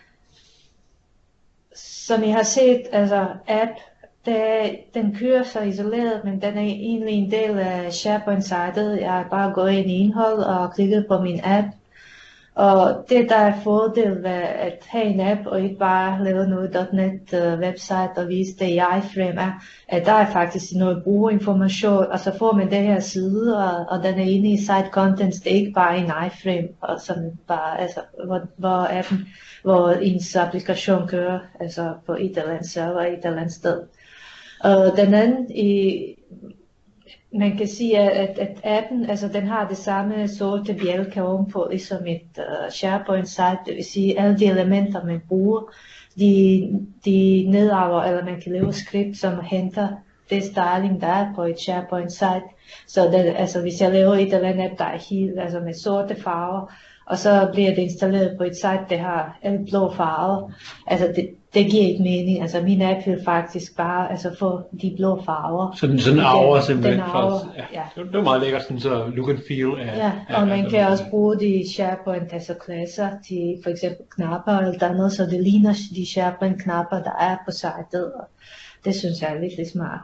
Speaker 2: som I har set, altså app, det, den kører så isoleret, men den er egentlig en del af SharePoint-sitet. Jeg har bare gået ind i indhold og klikket på min app. Og det der er fordel ved at have en app og ikke bare lave noget .net uh, website og vise det i iframe er, at der er faktisk noget brugerinformation, og så får man det her side, og, og den er inde i site contents, det er ikke bare en iframe, og sådan bare, altså, hvor, hvor appen, hvor ens applikation kører, altså på et eller andet server, et eller andet sted. Og den anden i man kan sige, at, at appen, altså den har det samme sorte bjælke ovenpå, ligesom et uh, SharePoint-site, det vil sige, alle de elementer, man bruger, de, de nedarver, eller man kan lave script, som henter det styling, der er på et SharePoint-site. Så det, altså, hvis jeg laver et eller andet app, der er helt, altså med sorte farver, og så bliver det installeret på et site, der har alle blå farver, altså det, det giver ikke mening. Altså min app vil faktisk bare altså få de blå farver.
Speaker 1: Så den sådan arver simpelthen.
Speaker 2: Den arver,
Speaker 1: for, ja.
Speaker 2: Ja.
Speaker 1: Det var meget lækkert, sådan så look and feel af.
Speaker 2: Ja, og
Speaker 1: af,
Speaker 2: man
Speaker 1: af,
Speaker 2: kan
Speaker 1: af,
Speaker 2: også bruge de SharePoint altså klasser til for eksempel knapper eller andet, så det ligner de SharePoint knapper, der er på sitet. Og det synes jeg er virkelig smart.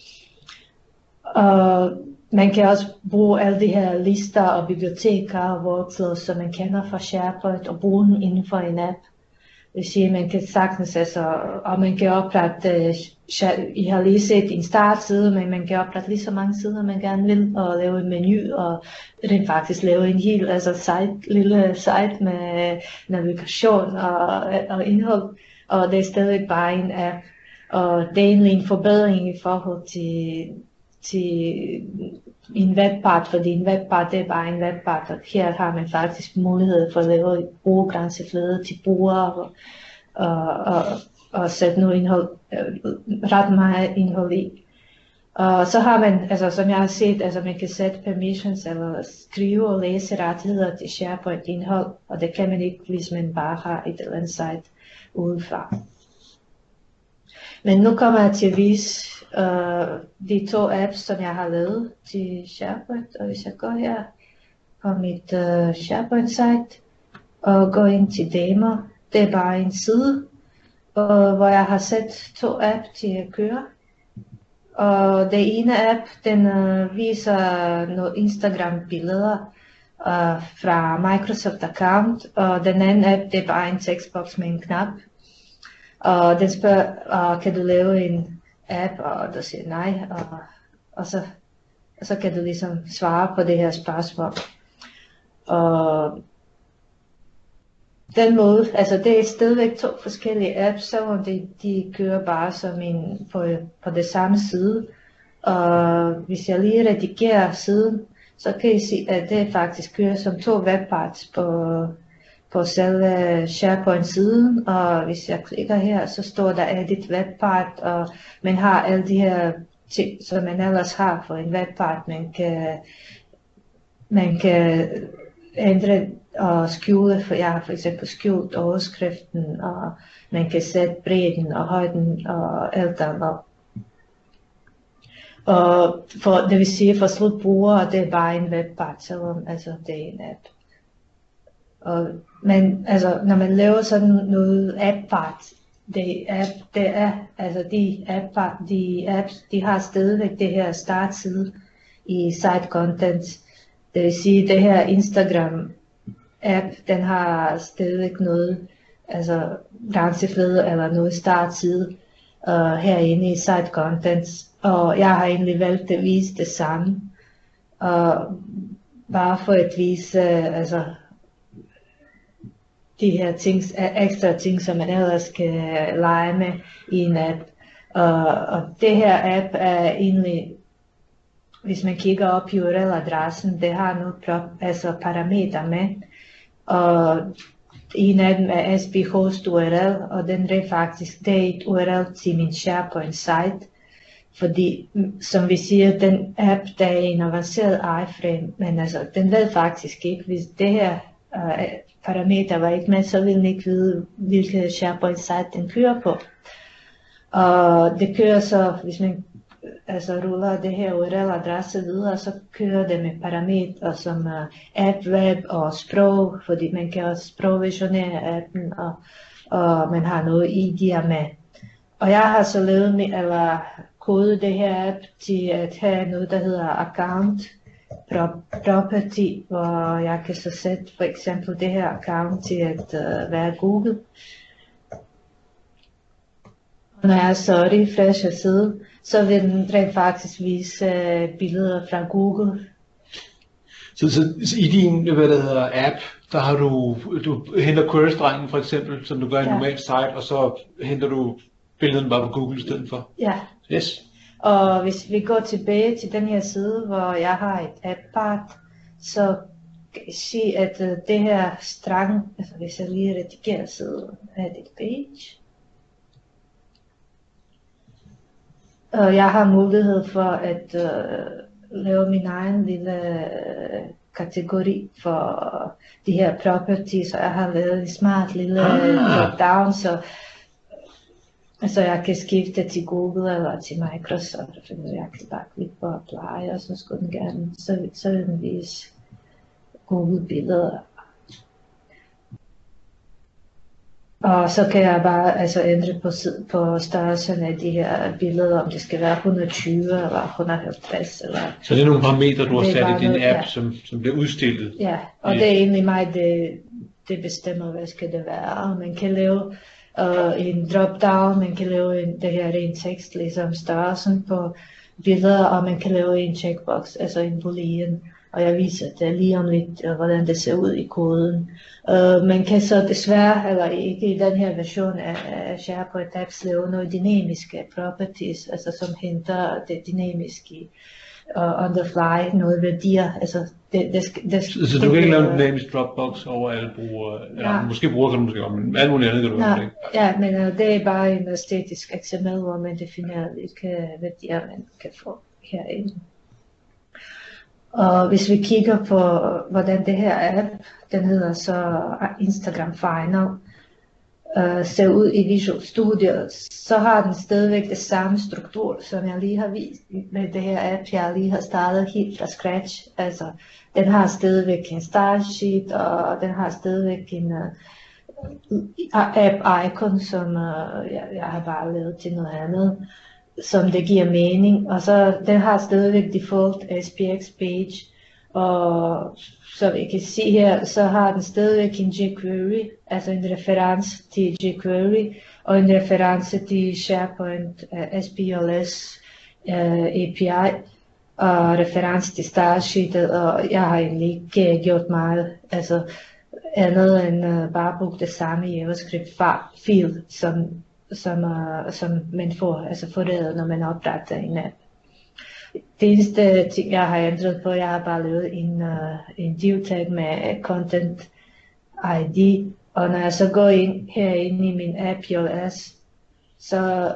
Speaker 2: Og man kan også bruge alle de her lister og biblioteker og workflows, som man kender fra SharePoint, og bruge den inden for en app. Det vil sige, man kan sagtens, altså, og man kan oprette, I har lige set en startside, men man kan oprette lige så mange sider, man gerne vil, og lave en menu, og rent faktisk lave en hel altså site, lille site med navigation og, og indhold, og det er stadig bare en app. Og det er egentlig en forbedring i forhold til, til en webpart, fordi en webpart det er bare en webpart, og her har man faktisk mulighed for at lave brugergrænseflade til brugere og, og, og, og sætte noget indhold, ret meget indhold i. Og så har man, altså som jeg har set, altså man kan sætte permissions eller skrive og læse rettigheder til SharePoint indhold, og det kan man ikke, hvis man bare har et eller andet site udefra. Men nu kommer jeg til at vise uh, de to apps, som jeg har lavet til SharePoint. Og hvis jeg går her på mit uh, SharePoint-site og går ind til demo, det er bare en side, uh, hvor jeg har sat to apps til at køre. Og det ene app, den uh, viser nogle Instagram-billeder uh, fra Microsoft account, og den anden app, det er bare en tekstboks med en knap. Og den spørger, uh, kan du lave en app, og du siger nej, og, og, så, og så kan du ligesom svare på det her spørgsmål. Og den måde, altså det er stadigvæk to forskellige apps, selvom de, de kører bare som en på, på det samme side. Og hvis jeg lige redigerer siden, så kan I se, at det faktisk kører som to webparts på, på selve SharePoint-siden. Og hvis jeg klikker her, så står der Edit Webpart, og man har alle de her ting, som man ellers har for en webpart. Man kan, man kan ændre og skjule, for jeg har for eksempel skjult overskriften, og man kan sætte bredden og højden og alt andet. Og for, det vil sige for slutbrugere, det er bare en webpart, selvom altså, det er en app. Og, men altså, når man laver sådan noget app-part, det, app, det er, altså de, app, de apps, de har stadigvæk det her startside i site content. Det vil sige, det her Instagram app, den har stadigvæk noget, altså grænseflade eller noget startside uh, herinde i site contents. Og jeg har egentlig valgt at vise det samme, og bare for at vise uh, altså, de her ting, ekstra ting, som man ellers kan lege med i en app. Og, og det her app er egentlig, hvis man kigger op i U R L-adressen, det har nogle altså parametre med. Og en af dem er S B Host U R L, og den er faktisk det er et U R L til min SharePoint-site. Fordi, som vi siger, den app, der er en avanceret iframe, men altså, den ved faktisk ikke, hvis det her uh, parameter var ikke med, så vil den ikke vide, hvilket SharePoint-site den kører på. Og det kører så, hvis man altså ruller det her U R L-adresse videre, så kører det med parametre som uh, app, web og sprog, fordi man kan også sprogvisionere appen, og, og man har noget I D'er med. Og jeg har så lavet med, eller kodet det her app til at have noget, der hedder account property, hvor jeg kan så sætte for eksempel det her account til at uh, være Google. Og når jeg så refresher siden, så vil den rent faktisk vise uh, billeder fra Google.
Speaker 1: Så, så i din, hvad det hedder, app, der har du, du henter query-strengen for eksempel, som du gør i en ja. normal site, og så henter du billederne bare på Google i stedet for?
Speaker 2: Ja.
Speaker 1: Yes.
Speaker 2: Og hvis vi går tilbage til den her side, hvor jeg har et app-part, så kan I se, at uh, det her strang, altså hvis jeg lige redigerer siden af dit page, og jeg har mulighed for at uh, lave min egen lille uh, kategori for de her properties, og jeg har lavet en smart lille drop-down, så altså jeg kan skifte til Google eller til Microsoft, for jeg kan bare klikke på apply, og så skulle den gerne, så, så vil den vise Google-billeder. Og så kan jeg bare altså ændre på, på størrelsen af de her billeder, om det skal være et hundrede og tyve eller et hundrede og halvtreds. Eller
Speaker 1: så det er nogle parametre, du har sat i din
Speaker 2: noget,
Speaker 1: app,
Speaker 2: ja.
Speaker 1: som, som bliver udstillet?
Speaker 2: Ja, og ja. Det er egentlig mig, det, det bestemmer, hvad skal det være. Og man kan lave uh, en drop-down, man kan lave en, det her ren tekst, ligesom størrelsen på billeder, og man kan lave en checkbox, altså en boolean. Og jeg viser det lige om lidt, hvordan det ser ud i koden. Uh, man kan så desværre, eller ikke i den her version af, af SharePoint apps, lave nogle dynamiske properties, altså som henter det dynamiske uh, on the fly, nogle værdier. Altså, det, det, det,
Speaker 1: så, så du kan ikke lave en dynamisk dropbox over alle brugere, eller ja. måske bruger kan du måske om, men alt muligt andet kan du
Speaker 2: ja,
Speaker 1: ikke.
Speaker 2: Ja, men uh, det er bare en statisk X M L, hvor man definerer, hvilke værdier man kan få herinde. Og hvis vi kigger på, hvordan det her app, den hedder så Instagram Final, uh, ser ud i Visual Studio, så har den stadigvæk det samme struktur, som jeg lige har vist med det her app, jeg lige har startet helt fra scratch. Altså, den har stadigvæk en start sheet, og den har stadigvæk en uh, app icon, som uh, jeg, jeg har bare lavet til noget andet. som det giver mening, og så den har stadigvæk default S P X page, og som I kan se her, så har den stadigvæk en jQuery, altså en reference til jQuery, og en reference til SharePoint uh, S P L S uh, A P I, og reference til Starsheetet, og jeg har egentlig ikke gjort meget, altså andet end uh, bare brugt det samme JavaScript-fil, som, som, uh, som man får, altså får det, når man opretter en app. Det eneste ting, jeg har ændret på, jeg har bare lavet en, uh, en div tag med content I D, og når jeg så går ind herinde i min app J S, så,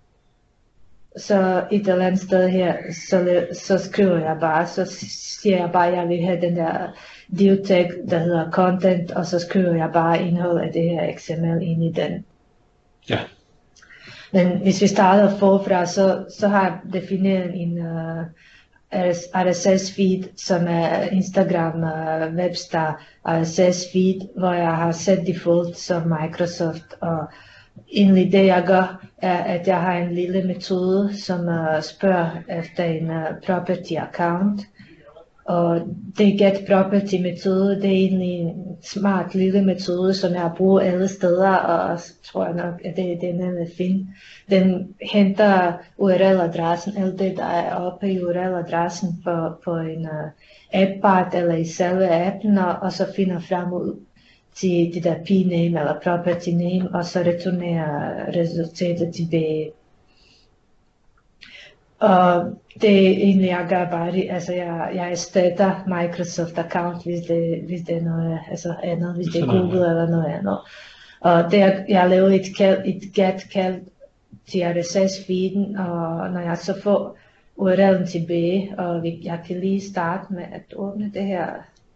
Speaker 2: så et eller andet sted her, så, så skriver jeg bare, så siger jeg bare, at jeg vil have den der div tag, der hedder content, og så skriver jeg bare indhold af det her X M L ind i den.
Speaker 1: Ja.
Speaker 2: Men hvis vi starter forfra, så, så har jeg defineret en uh, R S S feed, som er Instagram uh, Webstar R S S feed, hvor jeg har sat default som Microsoft. Og egentlig det jeg gør, er at jeg har en lille metode, som uh, spørger efter en uh, property account. Og det get property metode, det er egentlig en smart lille metode, som jeg bruger alle steder, og tror jeg nok, at det, det er nemt at finde. Den henter U R L-adressen, alt det der er oppe i U R L-adressen på, på en uh, app-part eller i selve appen, og, og så finder frem ud til det der p-name eller property name, og så returnerer resultatet tilbage. Og det er egentlig, jeg gør bare det, altså jeg, jeg erstatter Microsoft account, hvis det, hvis det er noget altså andet, hvis det er Google eller noget andet. Og det, jeg laver et, kald, et get kald til R S S feeden, og når jeg så får U R L'en tilbage, og jeg kan lige starte med at åbne det her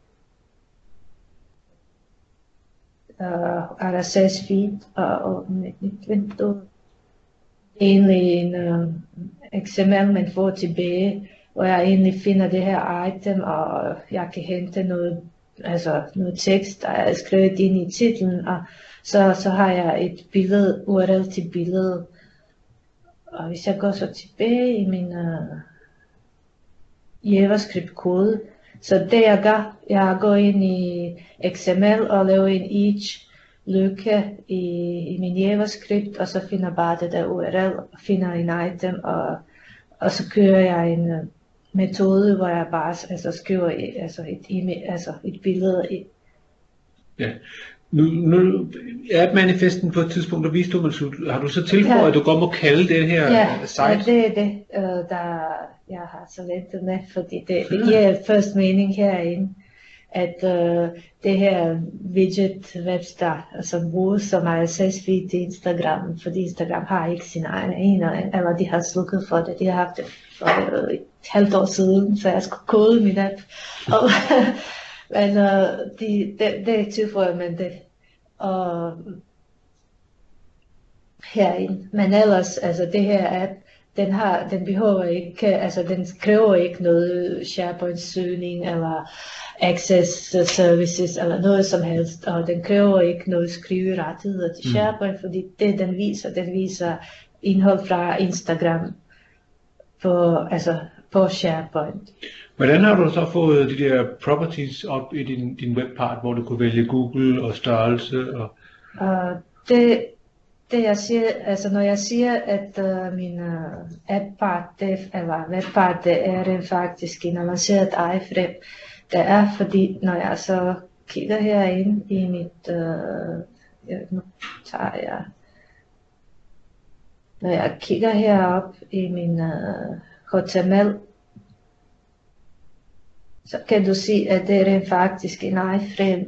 Speaker 2: uh, R S S feed og åbne et nyt vindue. Egentlig en uh, X M L, man får tilbage, hvor jeg egentlig finder det her item, og jeg kan hente noget, altså noget tekst, der er skrevet ind i titlen, og så, så har jeg et billede, U R L til billedet. Og hvis jeg går så tilbage i min uh, JavaScript-kode, så det jeg gør, jeg går ind i X M L og laver en each lykke i, i min JavaScript, og så finder bare det der U R L, og finder en item, og, og så kører jeg en uh, metode, hvor jeg bare altså, skriver altså et, email, altså et billede i.
Speaker 1: Ja. Nu, nu er manifesten på et tidspunkt, der viste du, men har du så tilføjet, ja, at du godt må kalde det her
Speaker 2: ja,
Speaker 1: site?
Speaker 2: Ja, det er det, uh, der jeg har så ventet med, fordi det, det giver først mening herinde, at uh, det her widget Webstar, som bruges som R S S feed til Instagram, fordi Instagram har ikke sin egen en, eller de har slukket for det, de har haft det for uh, et halvt år siden, så jeg skulle kode min app. Og, men uh, de, det, det tilføjer man det, og herinde. Men ellers, altså det her app, den har, den behøver ikke, altså den kræver ikke noget SharePoint-søgning eller Access Services eller noget som helst, og den kræver ikke noget skriverettigheder til SharePoint, mm. fordi det den viser, den viser indhold fra Instagram på, altså på SharePoint.
Speaker 1: Hvordan har du så fået de der properties op i din, din webpart, hvor du kunne vælge Google og størrelse? Og...
Speaker 2: Uh, det, det jeg siger, altså når jeg siger, at uh, min uh, app-part, eller webpart, det er det faktisk en avanceret iframe, det er fordi, når jeg så kigger herinde i mit, uh, ja, nu tager jeg, når jeg kigger herop i min uh, H T M L, så kan du se, at det er faktisk en iframe.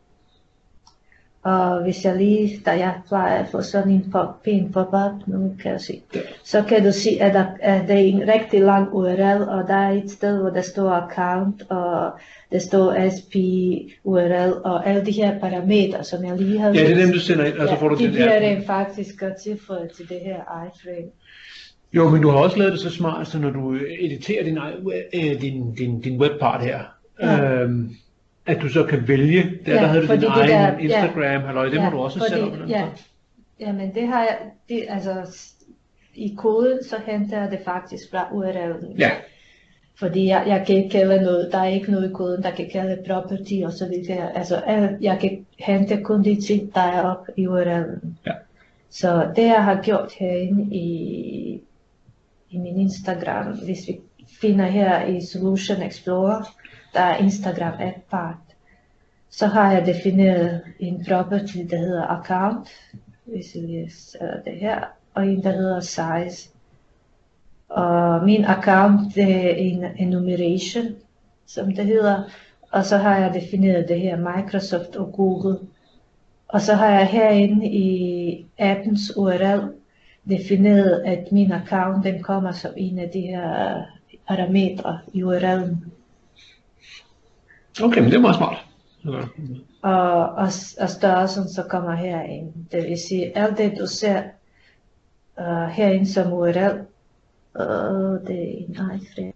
Speaker 2: Og hvis jeg lige, da jeg plejer at få sådan en pop, pin pop-up, nu kan jeg se, så kan du se, at der, at der er en rigtig lang U R L, og der er et sted, hvor der står account, og der står S P U R L, og alle de her parametre, som jeg lige har.
Speaker 1: Ja, det er dem, du sender ind, og så
Speaker 2: ja,
Speaker 1: får du
Speaker 2: det.
Speaker 1: Det bliver
Speaker 2: rent faktisk godt tilføjet til det her iframe.
Speaker 1: Jo, men du har også lavet det så smart, så når du editerer din, din, din, din webpart her, ja. øhm, at du så kan vælge, der, ja, der havde du din egen der, Instagram, ja, halløj, det ja, må du også
Speaker 2: fordi,
Speaker 1: sætte op.
Speaker 2: Ja, ja, men det har jeg, det, altså, i koden, så henter jeg det faktisk fra U R L'en.
Speaker 1: Ja.
Speaker 2: Fordi jeg, jeg kan ikke kalde noget, der er ikke noget i koden, der kan kalde property og så videre. Altså, jeg kan hente kun de ting, der er oppe i U R L'en.
Speaker 1: Ja.
Speaker 2: Så det jeg har gjort herinde i, i min Instagram, hvis vi finder her i Solution Explorer, der er Instagram app part, så har jeg defineret en property, der hedder account, hvis jeg sætter det her, og en, der hedder size. Og min account, det er en enumeration, som det hedder, og så har jeg defineret det her Microsoft og Google. Og så har jeg herinde i appens U R L defineret, at min account, den kommer som en af de her parametre i U R L'en.
Speaker 1: Okay, men det er meget smart. Okay.
Speaker 2: Og, og, og størrelsen så kommer herind. Det vil sige, alt det du ser uh, herinde som U R L, uh, det er en iframe.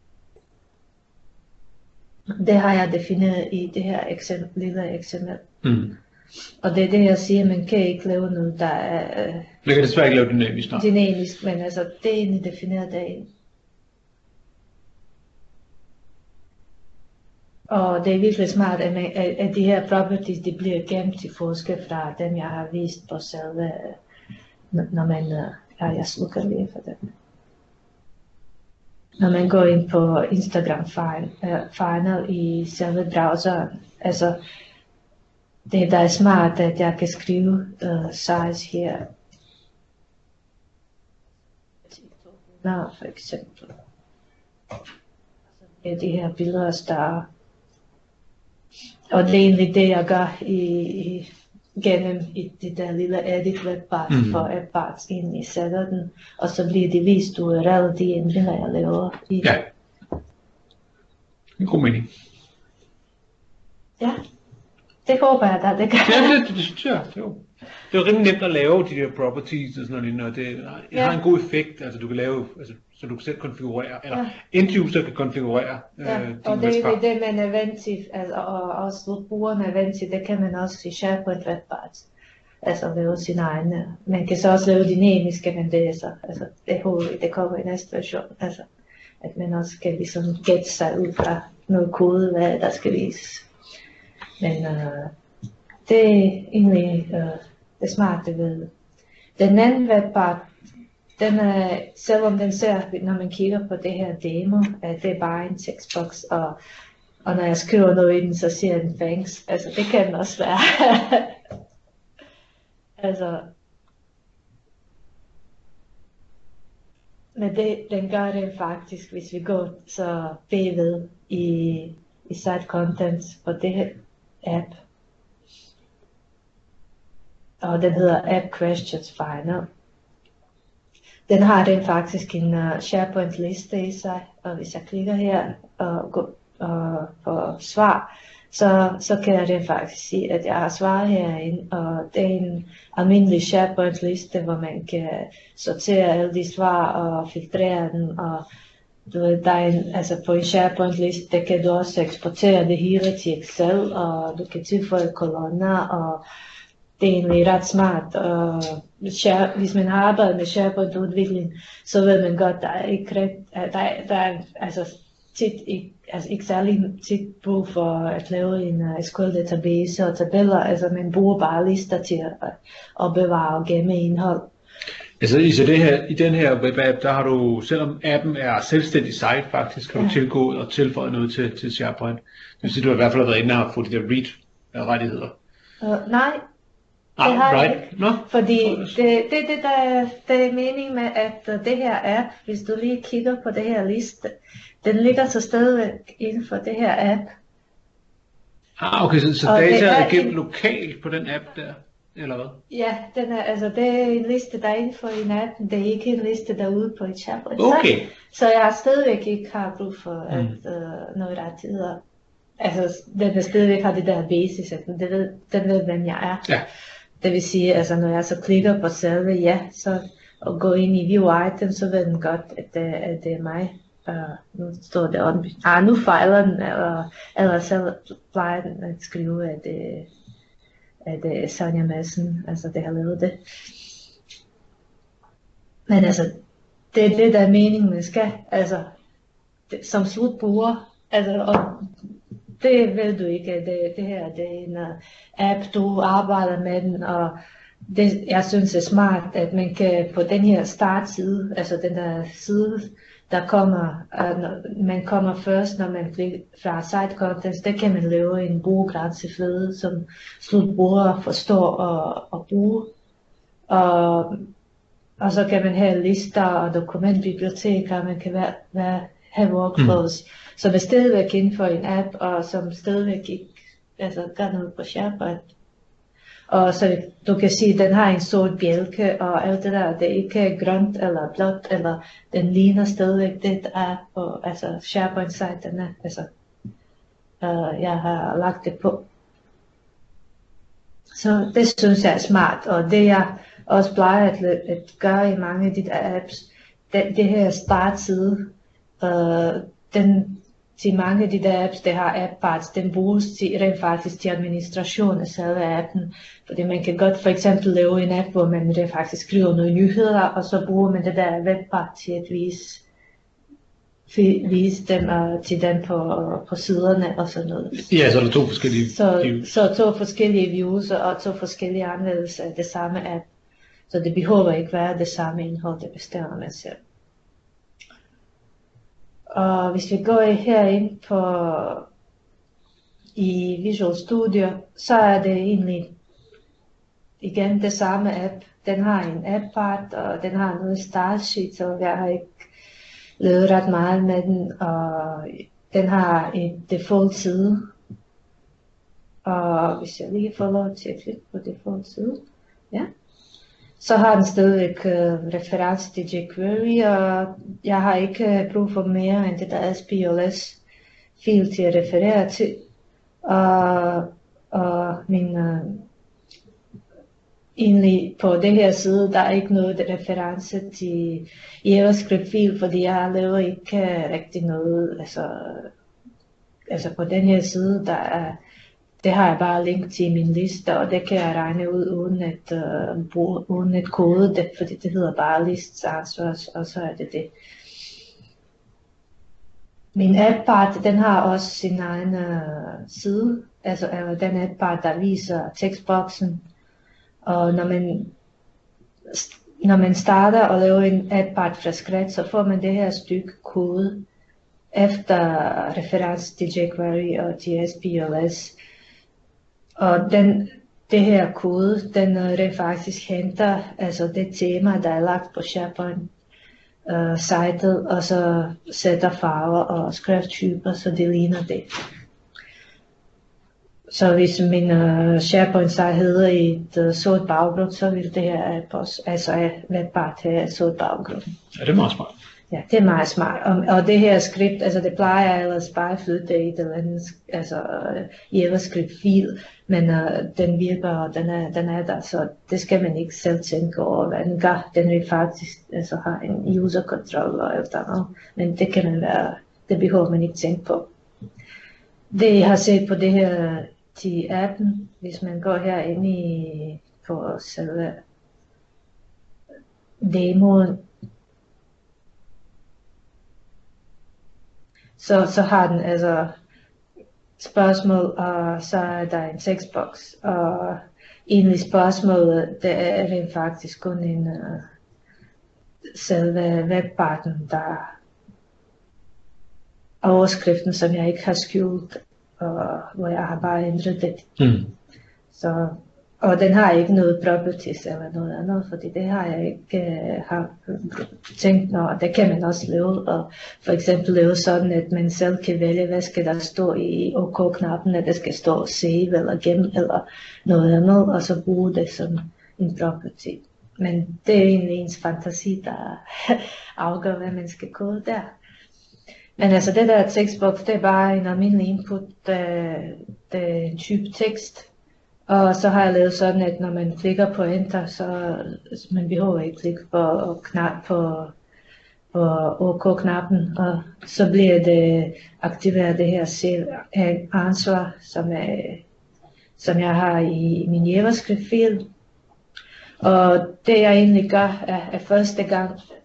Speaker 2: Det har jeg defineret i det her eksempel, lille X M L.
Speaker 1: Mm.
Speaker 2: Og det er det jeg siger, man kan ikke lave noget, der er uh,
Speaker 1: Man kan desværre ikke lave dynamisk. Nej.
Speaker 2: dynamisk, men altså det er egentlig defineret derinde. Og det er virkelig smart, at, man, at, at de her properties, de bliver gemt til forskel fra dem, jeg har vist på selve, når man, ja, jeg slukker lige for dem. Når man går ind på Instagram Final i selve browseren, altså, det der er smart, at jeg kan skrive uh, size her. Nå, for eksempel. Det er de her billeder større. Og det er egentlig det, jeg gør i, i, gennem i det der lille edit webpart mm. for appparts ind i sætter den, og så bliver det vist U R L, de ændringer, jeg laver i.
Speaker 1: Ja. En god mening.
Speaker 2: Ja, det håber jeg da, det gør.
Speaker 1: Ja, det, det synes jeg. Det er jo, det er jo rimelig nemt at lave de der properties og sådan noget, og det, det ja. har en god effekt, altså du kan lave, altså, så du kan selv konfigurere, eller ja. end-user kan konfigurere.
Speaker 2: Ja,
Speaker 1: øh,
Speaker 2: og det er det, man er vant til, altså, og også brugerne er vant til, det kan man også i SharePoint webparts. Altså lave sine egne. Man kan så også lave dynamiske, men det er så, altså det, det kommer i næste version, altså at man også kan ligesom gætte sig ud fra noget kode, hvad der skal vises. Men øh, det er egentlig øh, det smarte ved. Den anden webpart, den er, selvom den ser, når man kigger på det her demo, at det er bare en tekstboks, og, og når jeg skriver noget i den, så siger den thanks. Altså det kan den også være. altså, men det, den gør det faktisk, hvis vi går så bagved i, i site contents på det her app. Og den hedder App Questions Final. Den har den faktisk en uh, SharePoint liste i sig, og hvis jeg klikker her og går og får svar, så, så kan jeg den faktisk sige, at jeg har svaret herinde, og det er en almindelig SharePoint liste, hvor man kan sortere alle de svar og filtrere den, og du ved, der er en, altså på en SharePoint liste, der kan du også eksportere det hele til Excel, og du kan tilføje kolonner, og det er egentlig ret smart, og hvis man har arbejdet med SharePoint udvikling, så ved man godt, der er ikke ret, der er, der er altså tit ikke, altså ikke særlig tit brug for at lave en uh, S Q L-database og tabeller, altså man bruger bare lister til at opbevare og gemme indhold.
Speaker 1: Altså i, så det her, i den her webapp, der har du, selvom appen er selvstændig site faktisk, har du ja. tilgået og tilføjet noget til, til SharePoint. Det vil sige, du har i hvert fald været inde og fået de der read-rettigheder.
Speaker 2: Uh, nej.
Speaker 1: Det
Speaker 2: ah, har
Speaker 1: right.
Speaker 2: jeg ikke,
Speaker 1: no.
Speaker 2: fordi det, det, det, der, det er meningen med, at det her app, hvis du lige kigger på det her liste, den ligger så stadigvæk inden for det her app.
Speaker 1: Ah, okay, så, så data er, er gemt en... lokalt på den app der, eller hvad?
Speaker 2: Ja, den er, altså det er en liste, der er inden for en app, det er ikke en liste derude på et SharePoint.
Speaker 1: Okay.
Speaker 2: Så jeg stadigvæk ikke har brug for at mm. uh, noget rettigheder. Altså, den er stadigvæk har det der basis, at den ved, den ved, hvem jeg er.
Speaker 1: Ja.
Speaker 2: Det vil sige, altså når jeg så klikker på selve ja, så og går ind i view item, så ved den godt, at det, at det er mig. Uh, nu står det on. Ah, nu fejler den, eller, eller så plejer den at skrive, at det, at det er Sonja Madsen, altså det har lavet det. Men altså, det er det, der er meningen, man skal, altså, det, som slutbruger, altså, og det ved du ikke, det, det her, det er en uh, app, du arbejder med den, og det, jeg synes det er smart, at man kan på den her startside, altså den der side, der kommer, uh, man kommer først, når man klikker fra site contents, der kan man lave en brugergrænseflade, som slutbrugere forstår og, og bruge. Og, og så kan man have lister og dokumentbiblioteker, man kan være, være, have workflows, mm. som er stadigvæk inden for en app, og som stadigvæk ikke altså, gør noget på SharePoint. Og så du kan sige, at den har en sort bjælke, og alt det der, det er ikke grønt eller blåt, eller den ligner stadigvæk det, der er på altså SharePoint-siten. Altså, uh, jeg har lagt det på. Så det synes jeg er smart, og det jeg også plejer at, at gøre i mange af de der apps, det, det her startside, uh, den til mange af de der apps, der har app parts, den bruges til, rent faktisk til administration af selve appen. Fordi man kan godt for eksempel lave en app, hvor man rent faktisk skriver nogle nyheder, og så bruger man det der webpart til at vise, vise dem uh, til dem på, uh, på siderne og sådan noget.
Speaker 1: Ja, så er der to forskellige
Speaker 2: så,
Speaker 1: views. Så
Speaker 2: to forskellige views og to forskellige anvendelser af det samme app. Så det behøver ikke være det samme indhold, det bestemmer man selv. Og hvis vi går herind på i Visual Studio, så er det egentlig igen det samme app. Den har en app part, og den har noget style sheet, så jeg har ikke lavet ret meget med den, og den har et default side. Og hvis jeg lige får lov til at klikke på default side, ja. Så har den stadigvæk uh, reference til jQuery, og jeg har ikke brug for mere end det der S P L S-fil til at referere til. Og, og min, uh, egentlig på den her side, der er ikke noget reference til JavaScript-fil, fordi jeg laver ikke rigtig noget, altså, altså på den her side, der er det har jeg bare link til min liste, og det kan jeg regne ud uden at, uh, bruge, uden at kode det, fordi det hedder bare lists answers, og så er det det. Min app-part, den har også sin egen uh, side, altså uh, den app-part, der viser tekstboksen, og når man, når man starter og laver en app-part fra scratch, så får man det her stykke kode efter reference til jQuery og til S P L S. Og den, det her kode, den uh, faktisk henter altså det tema, der er lagt på SharePoint uh, sitet, og så sætter farver og skrifttyper, så det ligner det. Så hvis min uh, SharePoint site hedder i et uh, sort baggrund, så vil det her app også, altså webbart have et sort baggrund.
Speaker 1: Ja, det er meget smart.
Speaker 2: Ja, det er meget smart. Og, og det her skript, altså det plejer jeg ellers bare at flytte i et eller andet, altså uh, JavaScript-fil, men uh, den virker, og den er, den er der, så det skal man ikke selv tænke over, hvad den gør. Den vil faktisk altså, have en user control og alt andet, men det kan man være, det behøver man ikke tænke på. Det jeg har set på det her til appen, hvis man går herinde i, på selve demoen, Så, så har den altså spørgsmål, og så er der en tekstboks, og egentlig spørgsmålet, det er rent faktisk kun en uh, selve webparten, der overskriften, som jeg ikke har skjult, og hvor jeg har bare ændret det. Mm. Så, og den har ikke noget properties eller noget andet, fordi det har jeg ikke uh, har tænkt, når det kan man også lave, og for eksempel lave sådan, at man selv kan vælge, hvad skal der stå i OK-knappen, at det skal stå save eller gem eller noget andet, og så bruge det som en property. Men det er egentlig ens fantasi, der afgør, hvad man skal kode der. Men altså det der tekstboks, det er bare en almindelig input, det, det er en type tekst. Og så har jeg lavet sådan, at når man klikker på enter, så man behøver ikke klikke på, knap, på, på OK-knappen, og så bliver det aktiveret det her selv ansvar, som, er, som jeg har i min JavaScript-fil. Og det jeg egentlig gør, er, er første gang,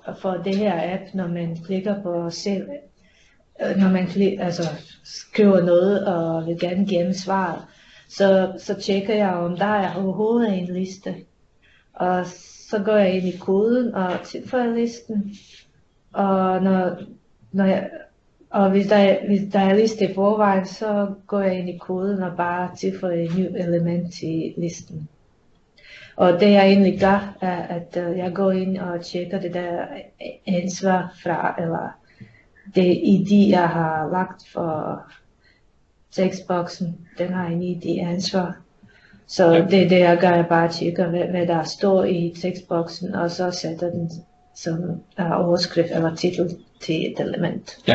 Speaker 2: for det her app, når man klikker på selv, når man klik, altså, skriver noget og vil gerne gemme svaret, så, så tjekker jeg, om der er overhovedet en liste. Og så går jeg ind i koden og tilføjer listen. Og, når, når jeg, og hvis, der er, hvis der er liste i forvejen, så går jeg ind i koden og bare tilføjer et nyt element til listen. Og det jeg egentlig gør, er, at jeg går ind og tjekker det der ansvar fra, eller det I D, jeg har lagt for tekstboksen, den har en I D-ansvar. Så ja. Det er det, jeg gør, jeg bare tjekker, hvad, hvad der står i tekstboksen, og så sætter den som uh, overskrift eller titel til et element.
Speaker 1: Ja.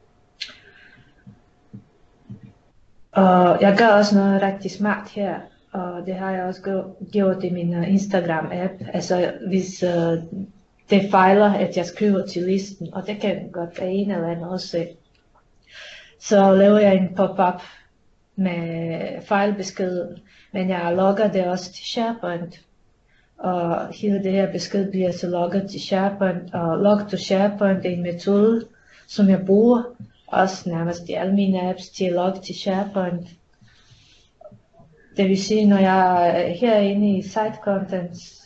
Speaker 2: Og jeg gør også noget rigtig smart her, og det har jeg også gjort i min Instagram-app. Altså hvis uh, det fejler, at jeg skriver til listen, og det kan godt være en eller anden også, så laver jeg en pop-up med fejlbeskeden, men jeg logger det også til SharePoint. Og hele det her besked bliver så logget til SharePoint, og log to SharePoint er en metode, som jeg bruger, også nærmest i alle mine apps, til at logge til SharePoint. Det vil sige, når jeg er herinde i Site Contents,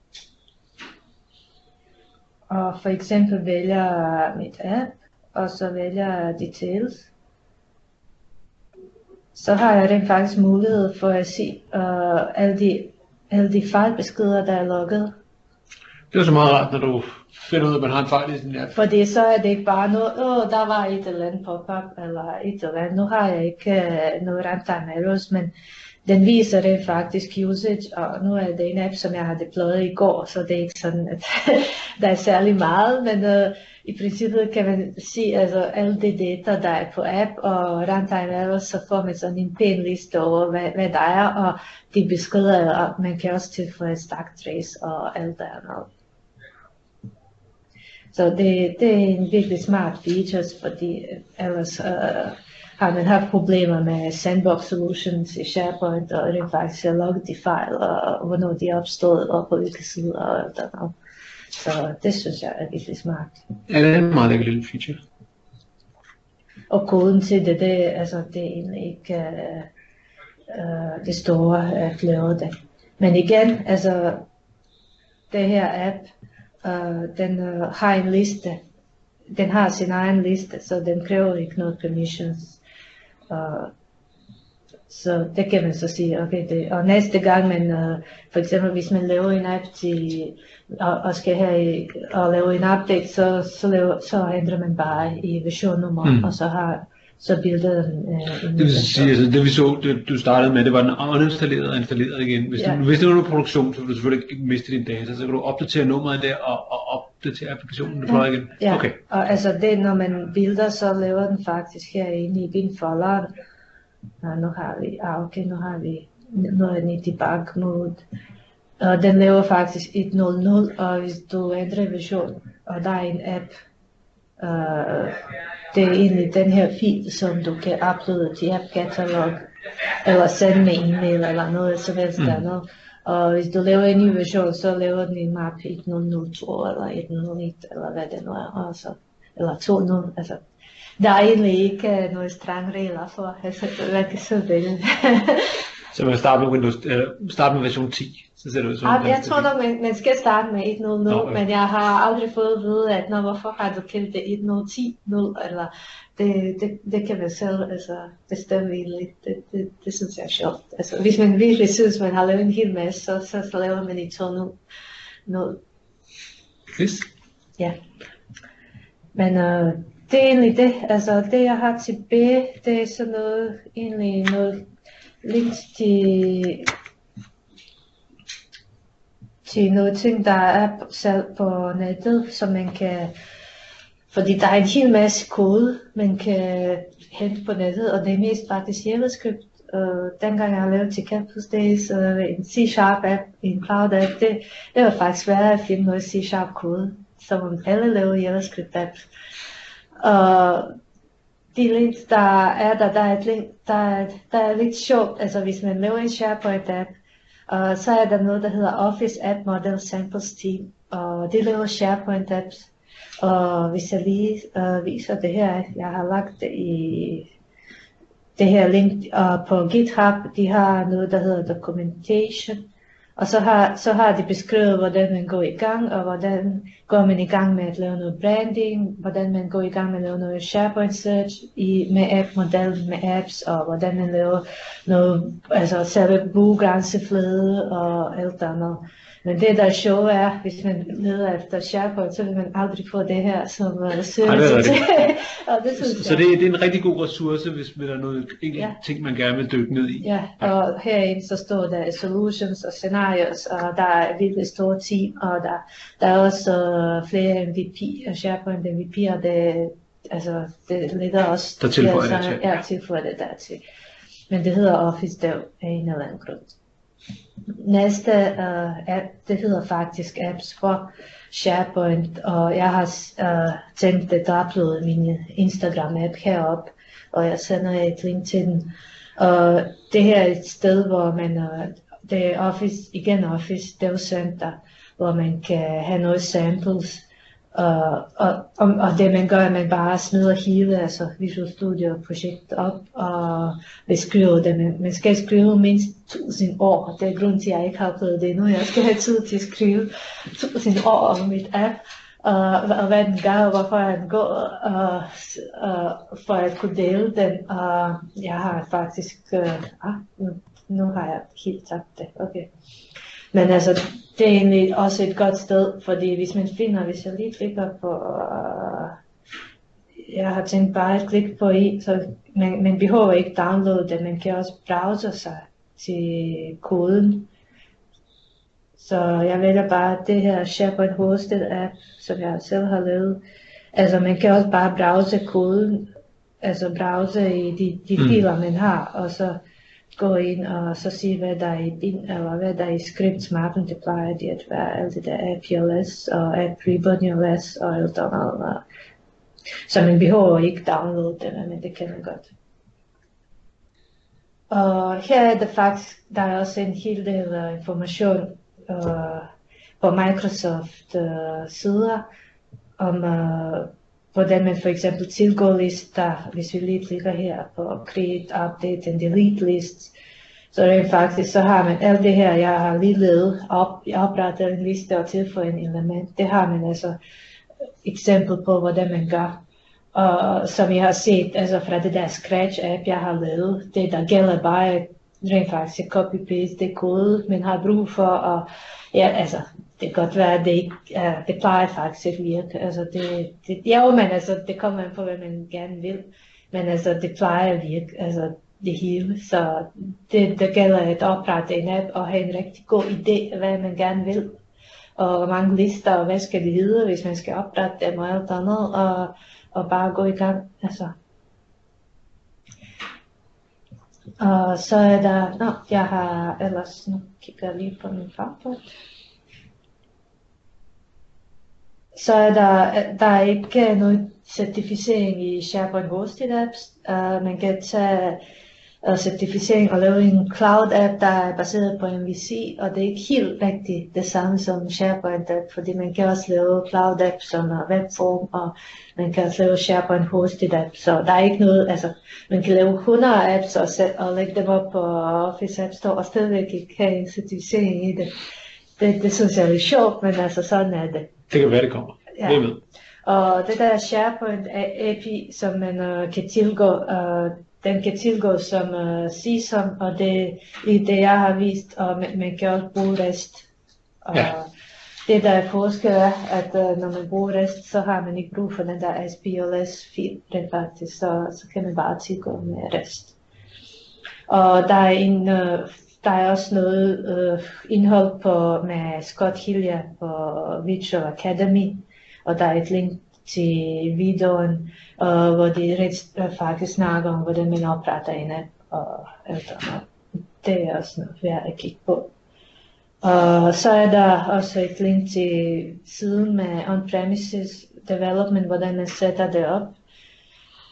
Speaker 2: og for eksempel vælger mit app, og så vælger Details, så har jeg rent faktisk mulighed for at se uh, alle de alle de fejlbeskeder, der er logget.
Speaker 1: Det er så meget rart, når du finder ud af, at man har en fejl i sin app.
Speaker 2: Fordi så er det ikke bare noget, åh, der var et eller andet pop-up, eller et eller andet. Nu har jeg ikke uh, noget runtime errors, men den viser det faktisk usage, og nu er det en app, som jeg har deployet i går, så det er ikke sådan, at der er særlig meget, men uh, i princippet kan man sige, altså alle de data, der er på app og runtime errors, så får man sådan en pæn liste over, hvad, hvad der er, og de beskriver, og man kan også tilføje stack trace og alt der noget. Så det, det er en virkelig smart feature, fordi ellers uh, har man haft problemer med sandbox solutions i SharePoint, og det er faktisk at logge de fejl, og hvornår de er opstået, og på hvilke sider og alt der noget. Så det synes jeg er virkelig smart.
Speaker 1: Ja, det er en meget lille feature.
Speaker 2: Og koden til det, det, altså, det er egentlig ikke uh, uh, det store at lave det. Men igen, altså det her app, uh, den uh, har en liste. Den har sin egen liste, så den kræver ikke noget permissions. Uh, Så det kan man så sige, okay, det, og næste gang man, uh, for eksempel hvis man laver en app til, og, og skal have, og lave en update, så, så, laver, så ændrer man bare i versionnummer, mm. og så har, så bilder den uh, en
Speaker 1: det vil sige, altså det vi så, det, du startede med, det var den uninstalleret og installeret igen. Hvis, ja. du, hvis det var noget produktion, så vil du selvfølgelig ikke miste dine data, så kan du opdatere nummeret der, og, og opdatere applikationen, det fløj igen.
Speaker 2: Ja,
Speaker 1: okay.
Speaker 2: Og altså det, når man bilder, så laver den faktisk herinde i bin-folderen. Nå, nu har vi, ah, okay, nu har vi noget i debug mode. Og den laver faktisk et nul nul, og hvis du ændrer version, og der er en app, uh, det er egentlig den her fil, som du kan uploade til app-katalog, eller sende med e-mail, eller noget som helst mm. andet. Og hvis du laver en ny version, så laver den en map et nul nul to, eller et nul et, eller hvad det nu er, og så, eller to nul, altså. Der er egentlig ikke nogle strenge regler for, altså, hvad kan så vælge.
Speaker 1: Så man starter med, Windows, uh, starte med version ti, så ser det ud som...
Speaker 2: Ja, jeg tror nok, man, man skal starte med et nul nul, Nå, okay. Men jeg har aldrig fået at vide, at når, hvorfor har du kaldt det et nul ti nul, eller det, det, det kan man selv altså, bestemme egentlig. Det, det, det synes jeg er sjovt. Altså, hvis man virkelig synes, man har lavet en hel masse, så, så, så laver man et to nul.
Speaker 1: Chris?
Speaker 2: Ja. Men uh, det er egentlig det, altså det jeg har tilbage, det er sådan noget, egentlig noget lidt til, til noget ting, der er salg på nettet, så man kan, fordi der er en hel masse kode, man kan hente på nettet, og det er mest faktisk JavaScript. Uh, dengang jeg har lavet til Campus Days, uh, en C-Sharp app, en Cloud app, det, det var faktisk svært at finde noget C-Sharp kode, som alle lavede JavaScript apps. Og de links, der er der, der er et link, der er, der er lidt sjovt, altså hvis man laver en SharePoint app, uh, så er der noget, der hedder Office App Model Samples Team. og de laver SharePoint apps. Og hvis jeg lige uh, viser det her, jeg har lagt det i det her link uh, på GitHub, de har noget, der hedder documentation. Og så har, så har de beskrevet, hvordan man går i gang, og hvordan går man i gang med at lave noget branding, hvordan man går i gang med at lave noget SharePoint search i, med app-modellen, med apps, og hvordan man laver noget, altså selve brugergrænseflade og alt andet. Men det der er sjovt er, hvis man leder efter SharePoint, så vil man aldrig få det her som uh, service.
Speaker 1: det
Speaker 2: og det synes
Speaker 1: så
Speaker 2: jeg.
Speaker 1: det, det er en rigtig god ressource, hvis der er noget enkelt ja. ting, man gerne vil dykke ned i.
Speaker 2: Ja, og herinde så står der solutions og scenarios, og der er et virkelig stort team, og der, der er også uh, flere M V P og SharePoint M V P'er, det, altså, det ligger også
Speaker 1: der tilføjer det til.
Speaker 2: Ja, tilføjer det dertil. Men det hedder Office Dev af en eller anden grund. Næste uh, app, det hedder faktisk Apps for SharePoint, og jeg har uh, tænkt at uploade min Instagram-app herop, og jeg sender et link til den. Og det her er et sted, hvor man, uh, det er Office, igen Office Dev Center, hvor man kan have noget samples, uh, og, og, og det man gør, er, at man bare smider hele altså Visual Studio projekt op og beskriver det. Man, man skal skrive mindst tusind år. Det er grunden til, at jeg ikke har prøvet det endnu. Jeg skal have tid til at skrive tusind år om mit app, og, og hvad den gør, og hvorfor den går, og, og for at kunne dele den. Og jeg har faktisk, uh, ah, nu, nu har jeg helt tabt det. Okay. Men altså, det er egentlig også et godt sted, fordi hvis man finder, hvis jeg lige klikker på, uh, jeg har tænkt bare et klik på i, så man, man behøver ikke downloade det, man kan også browse sig til koden. Så jeg vælger bare det her SharePoint Hosted app, som jeg selv har lavet. Altså man kan også bare browse koden, altså browse i de, de mm. filer man har, og så gå ind og så sige hvad der er i bin, eller hvad der er i scriptsmappen. Det plejer de at være alt det der app P L S og app ribbon.js og alt andet. Så man behøver ikke downloade det, men det kan man godt. Og her er det faktisk, der er også en hel del uh, information uh, på Microsoft uh, sider om uh, hvordan man for eksempel tilgår lister. Hvis vi lige klikker her på create, update and delete lists, så rent faktisk så har man alt det her, jeg har lige lavet op, oprettet en liste og tilføjet en element. Det har man altså eksempel på, hvordan man gør. Og som jeg har set, altså fra det der Scratch app, jeg har lavet, det der gælder bare rent faktisk copy-paste det kode, man har brug for, og ja, altså, det kan godt være, at det ikke, ja, det plejer faktisk at virke, altså det, det, jo, men altså, det kommer an på, hvad man gerne vil, men altså, det plejer at virke, altså, det hele, så det, det gælder at oprette en app og have en rigtig god idé, hvad man gerne vil, og hvor mange lister, og hvad skal det hedde, hvis man skal oprette dem og alt andet, og og bare gå i gang, altså. Og så er der, nå, jeg har ellers, nu kigger jeg lige på min fartbog. Så er der, der er ikke noget certificering i SharePoint Hosted Apps. Uh, man kan tage uh, certificering og lave en cloud app, der er baseret på M V C, og det er ikke helt rigtigt det samme som SharePoint app, fordi man kan også lave cloud app som webform, og man kan også lave SharePoint Hosted app, så der er ikke noget, altså man kan lave hundrede apps og, sæt, og lægge dem op på Office App Store og stadigvæk ikke have en certificering i det. Det, det synes jeg er lidt sjovt, men altså sådan er det.
Speaker 1: Det kan være, det kommer.
Speaker 2: Ja. Det med. Og det der SharePoint A P I, som man uh, kan tilgå, uh, den kan tilgå som uh, C S O M, og det er det, jeg har vist, og man, man kan også bruge REST. Og ja. Det der er forskel er, at uh, når man bruger REST, så har man ikke brug for den der S P L S-fil, rent faktisk, så, så kan man bare tilgå med REST. Og der er, en, uh, der er også noget uh, indhold på, med Scott Hillier på Visual Academy, og der er et link til videoen, uh, hvor de ret, uh, faktisk snakker om, hvordan man opretter en app, og alt andet. Det er også noget værd at kigge på. Og så er der også et link til siden med on-premises development, hvordan man sætter det op.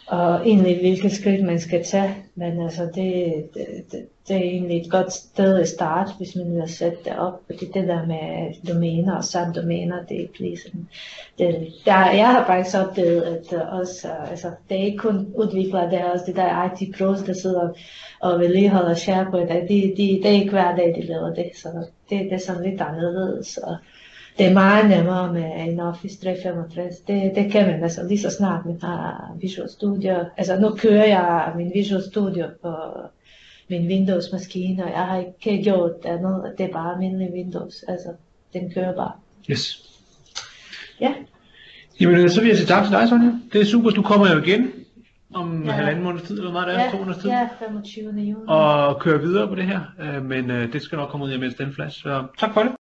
Speaker 2: og egentlig hvilke skridt man skal tage, men altså det, det, det, det er egentlig et godt sted at starte, hvis man vil sætte det op, fordi det der med domæner og subdomæner, det bliver sådan, det, der, jeg har faktisk oplevet, at uh, også, uh, altså, det er ikke kun udviklere, det er også det der I T pros, der sidder og vedligeholder SharePoint, de, de, det er ikke hver dag, de laver det, så det, det er sådan lidt anderledes, og det er meget nemmere med en Office tre femogtres. Det, det kan man altså lige så snart man har Visual Studio. Altså nu kører jeg min Visual Studio på min Windows-maskine, og jeg har ikke gjort andet. Det er bare almindelig Windows. Altså, den kører bare.
Speaker 1: Yes.
Speaker 2: Ja.
Speaker 1: Jamen, så vil jeg sige tak til dig, Sonja. Det er super, du kommer jo igen om
Speaker 2: Ja.
Speaker 1: halvanden måneds tid, eller meget det er,
Speaker 2: Ja,
Speaker 1: to måneders tid.
Speaker 2: ja, femogtyvende juni.
Speaker 1: Og køre videre på det her, men det skal nok komme ud, imens den flash. Så tak for det.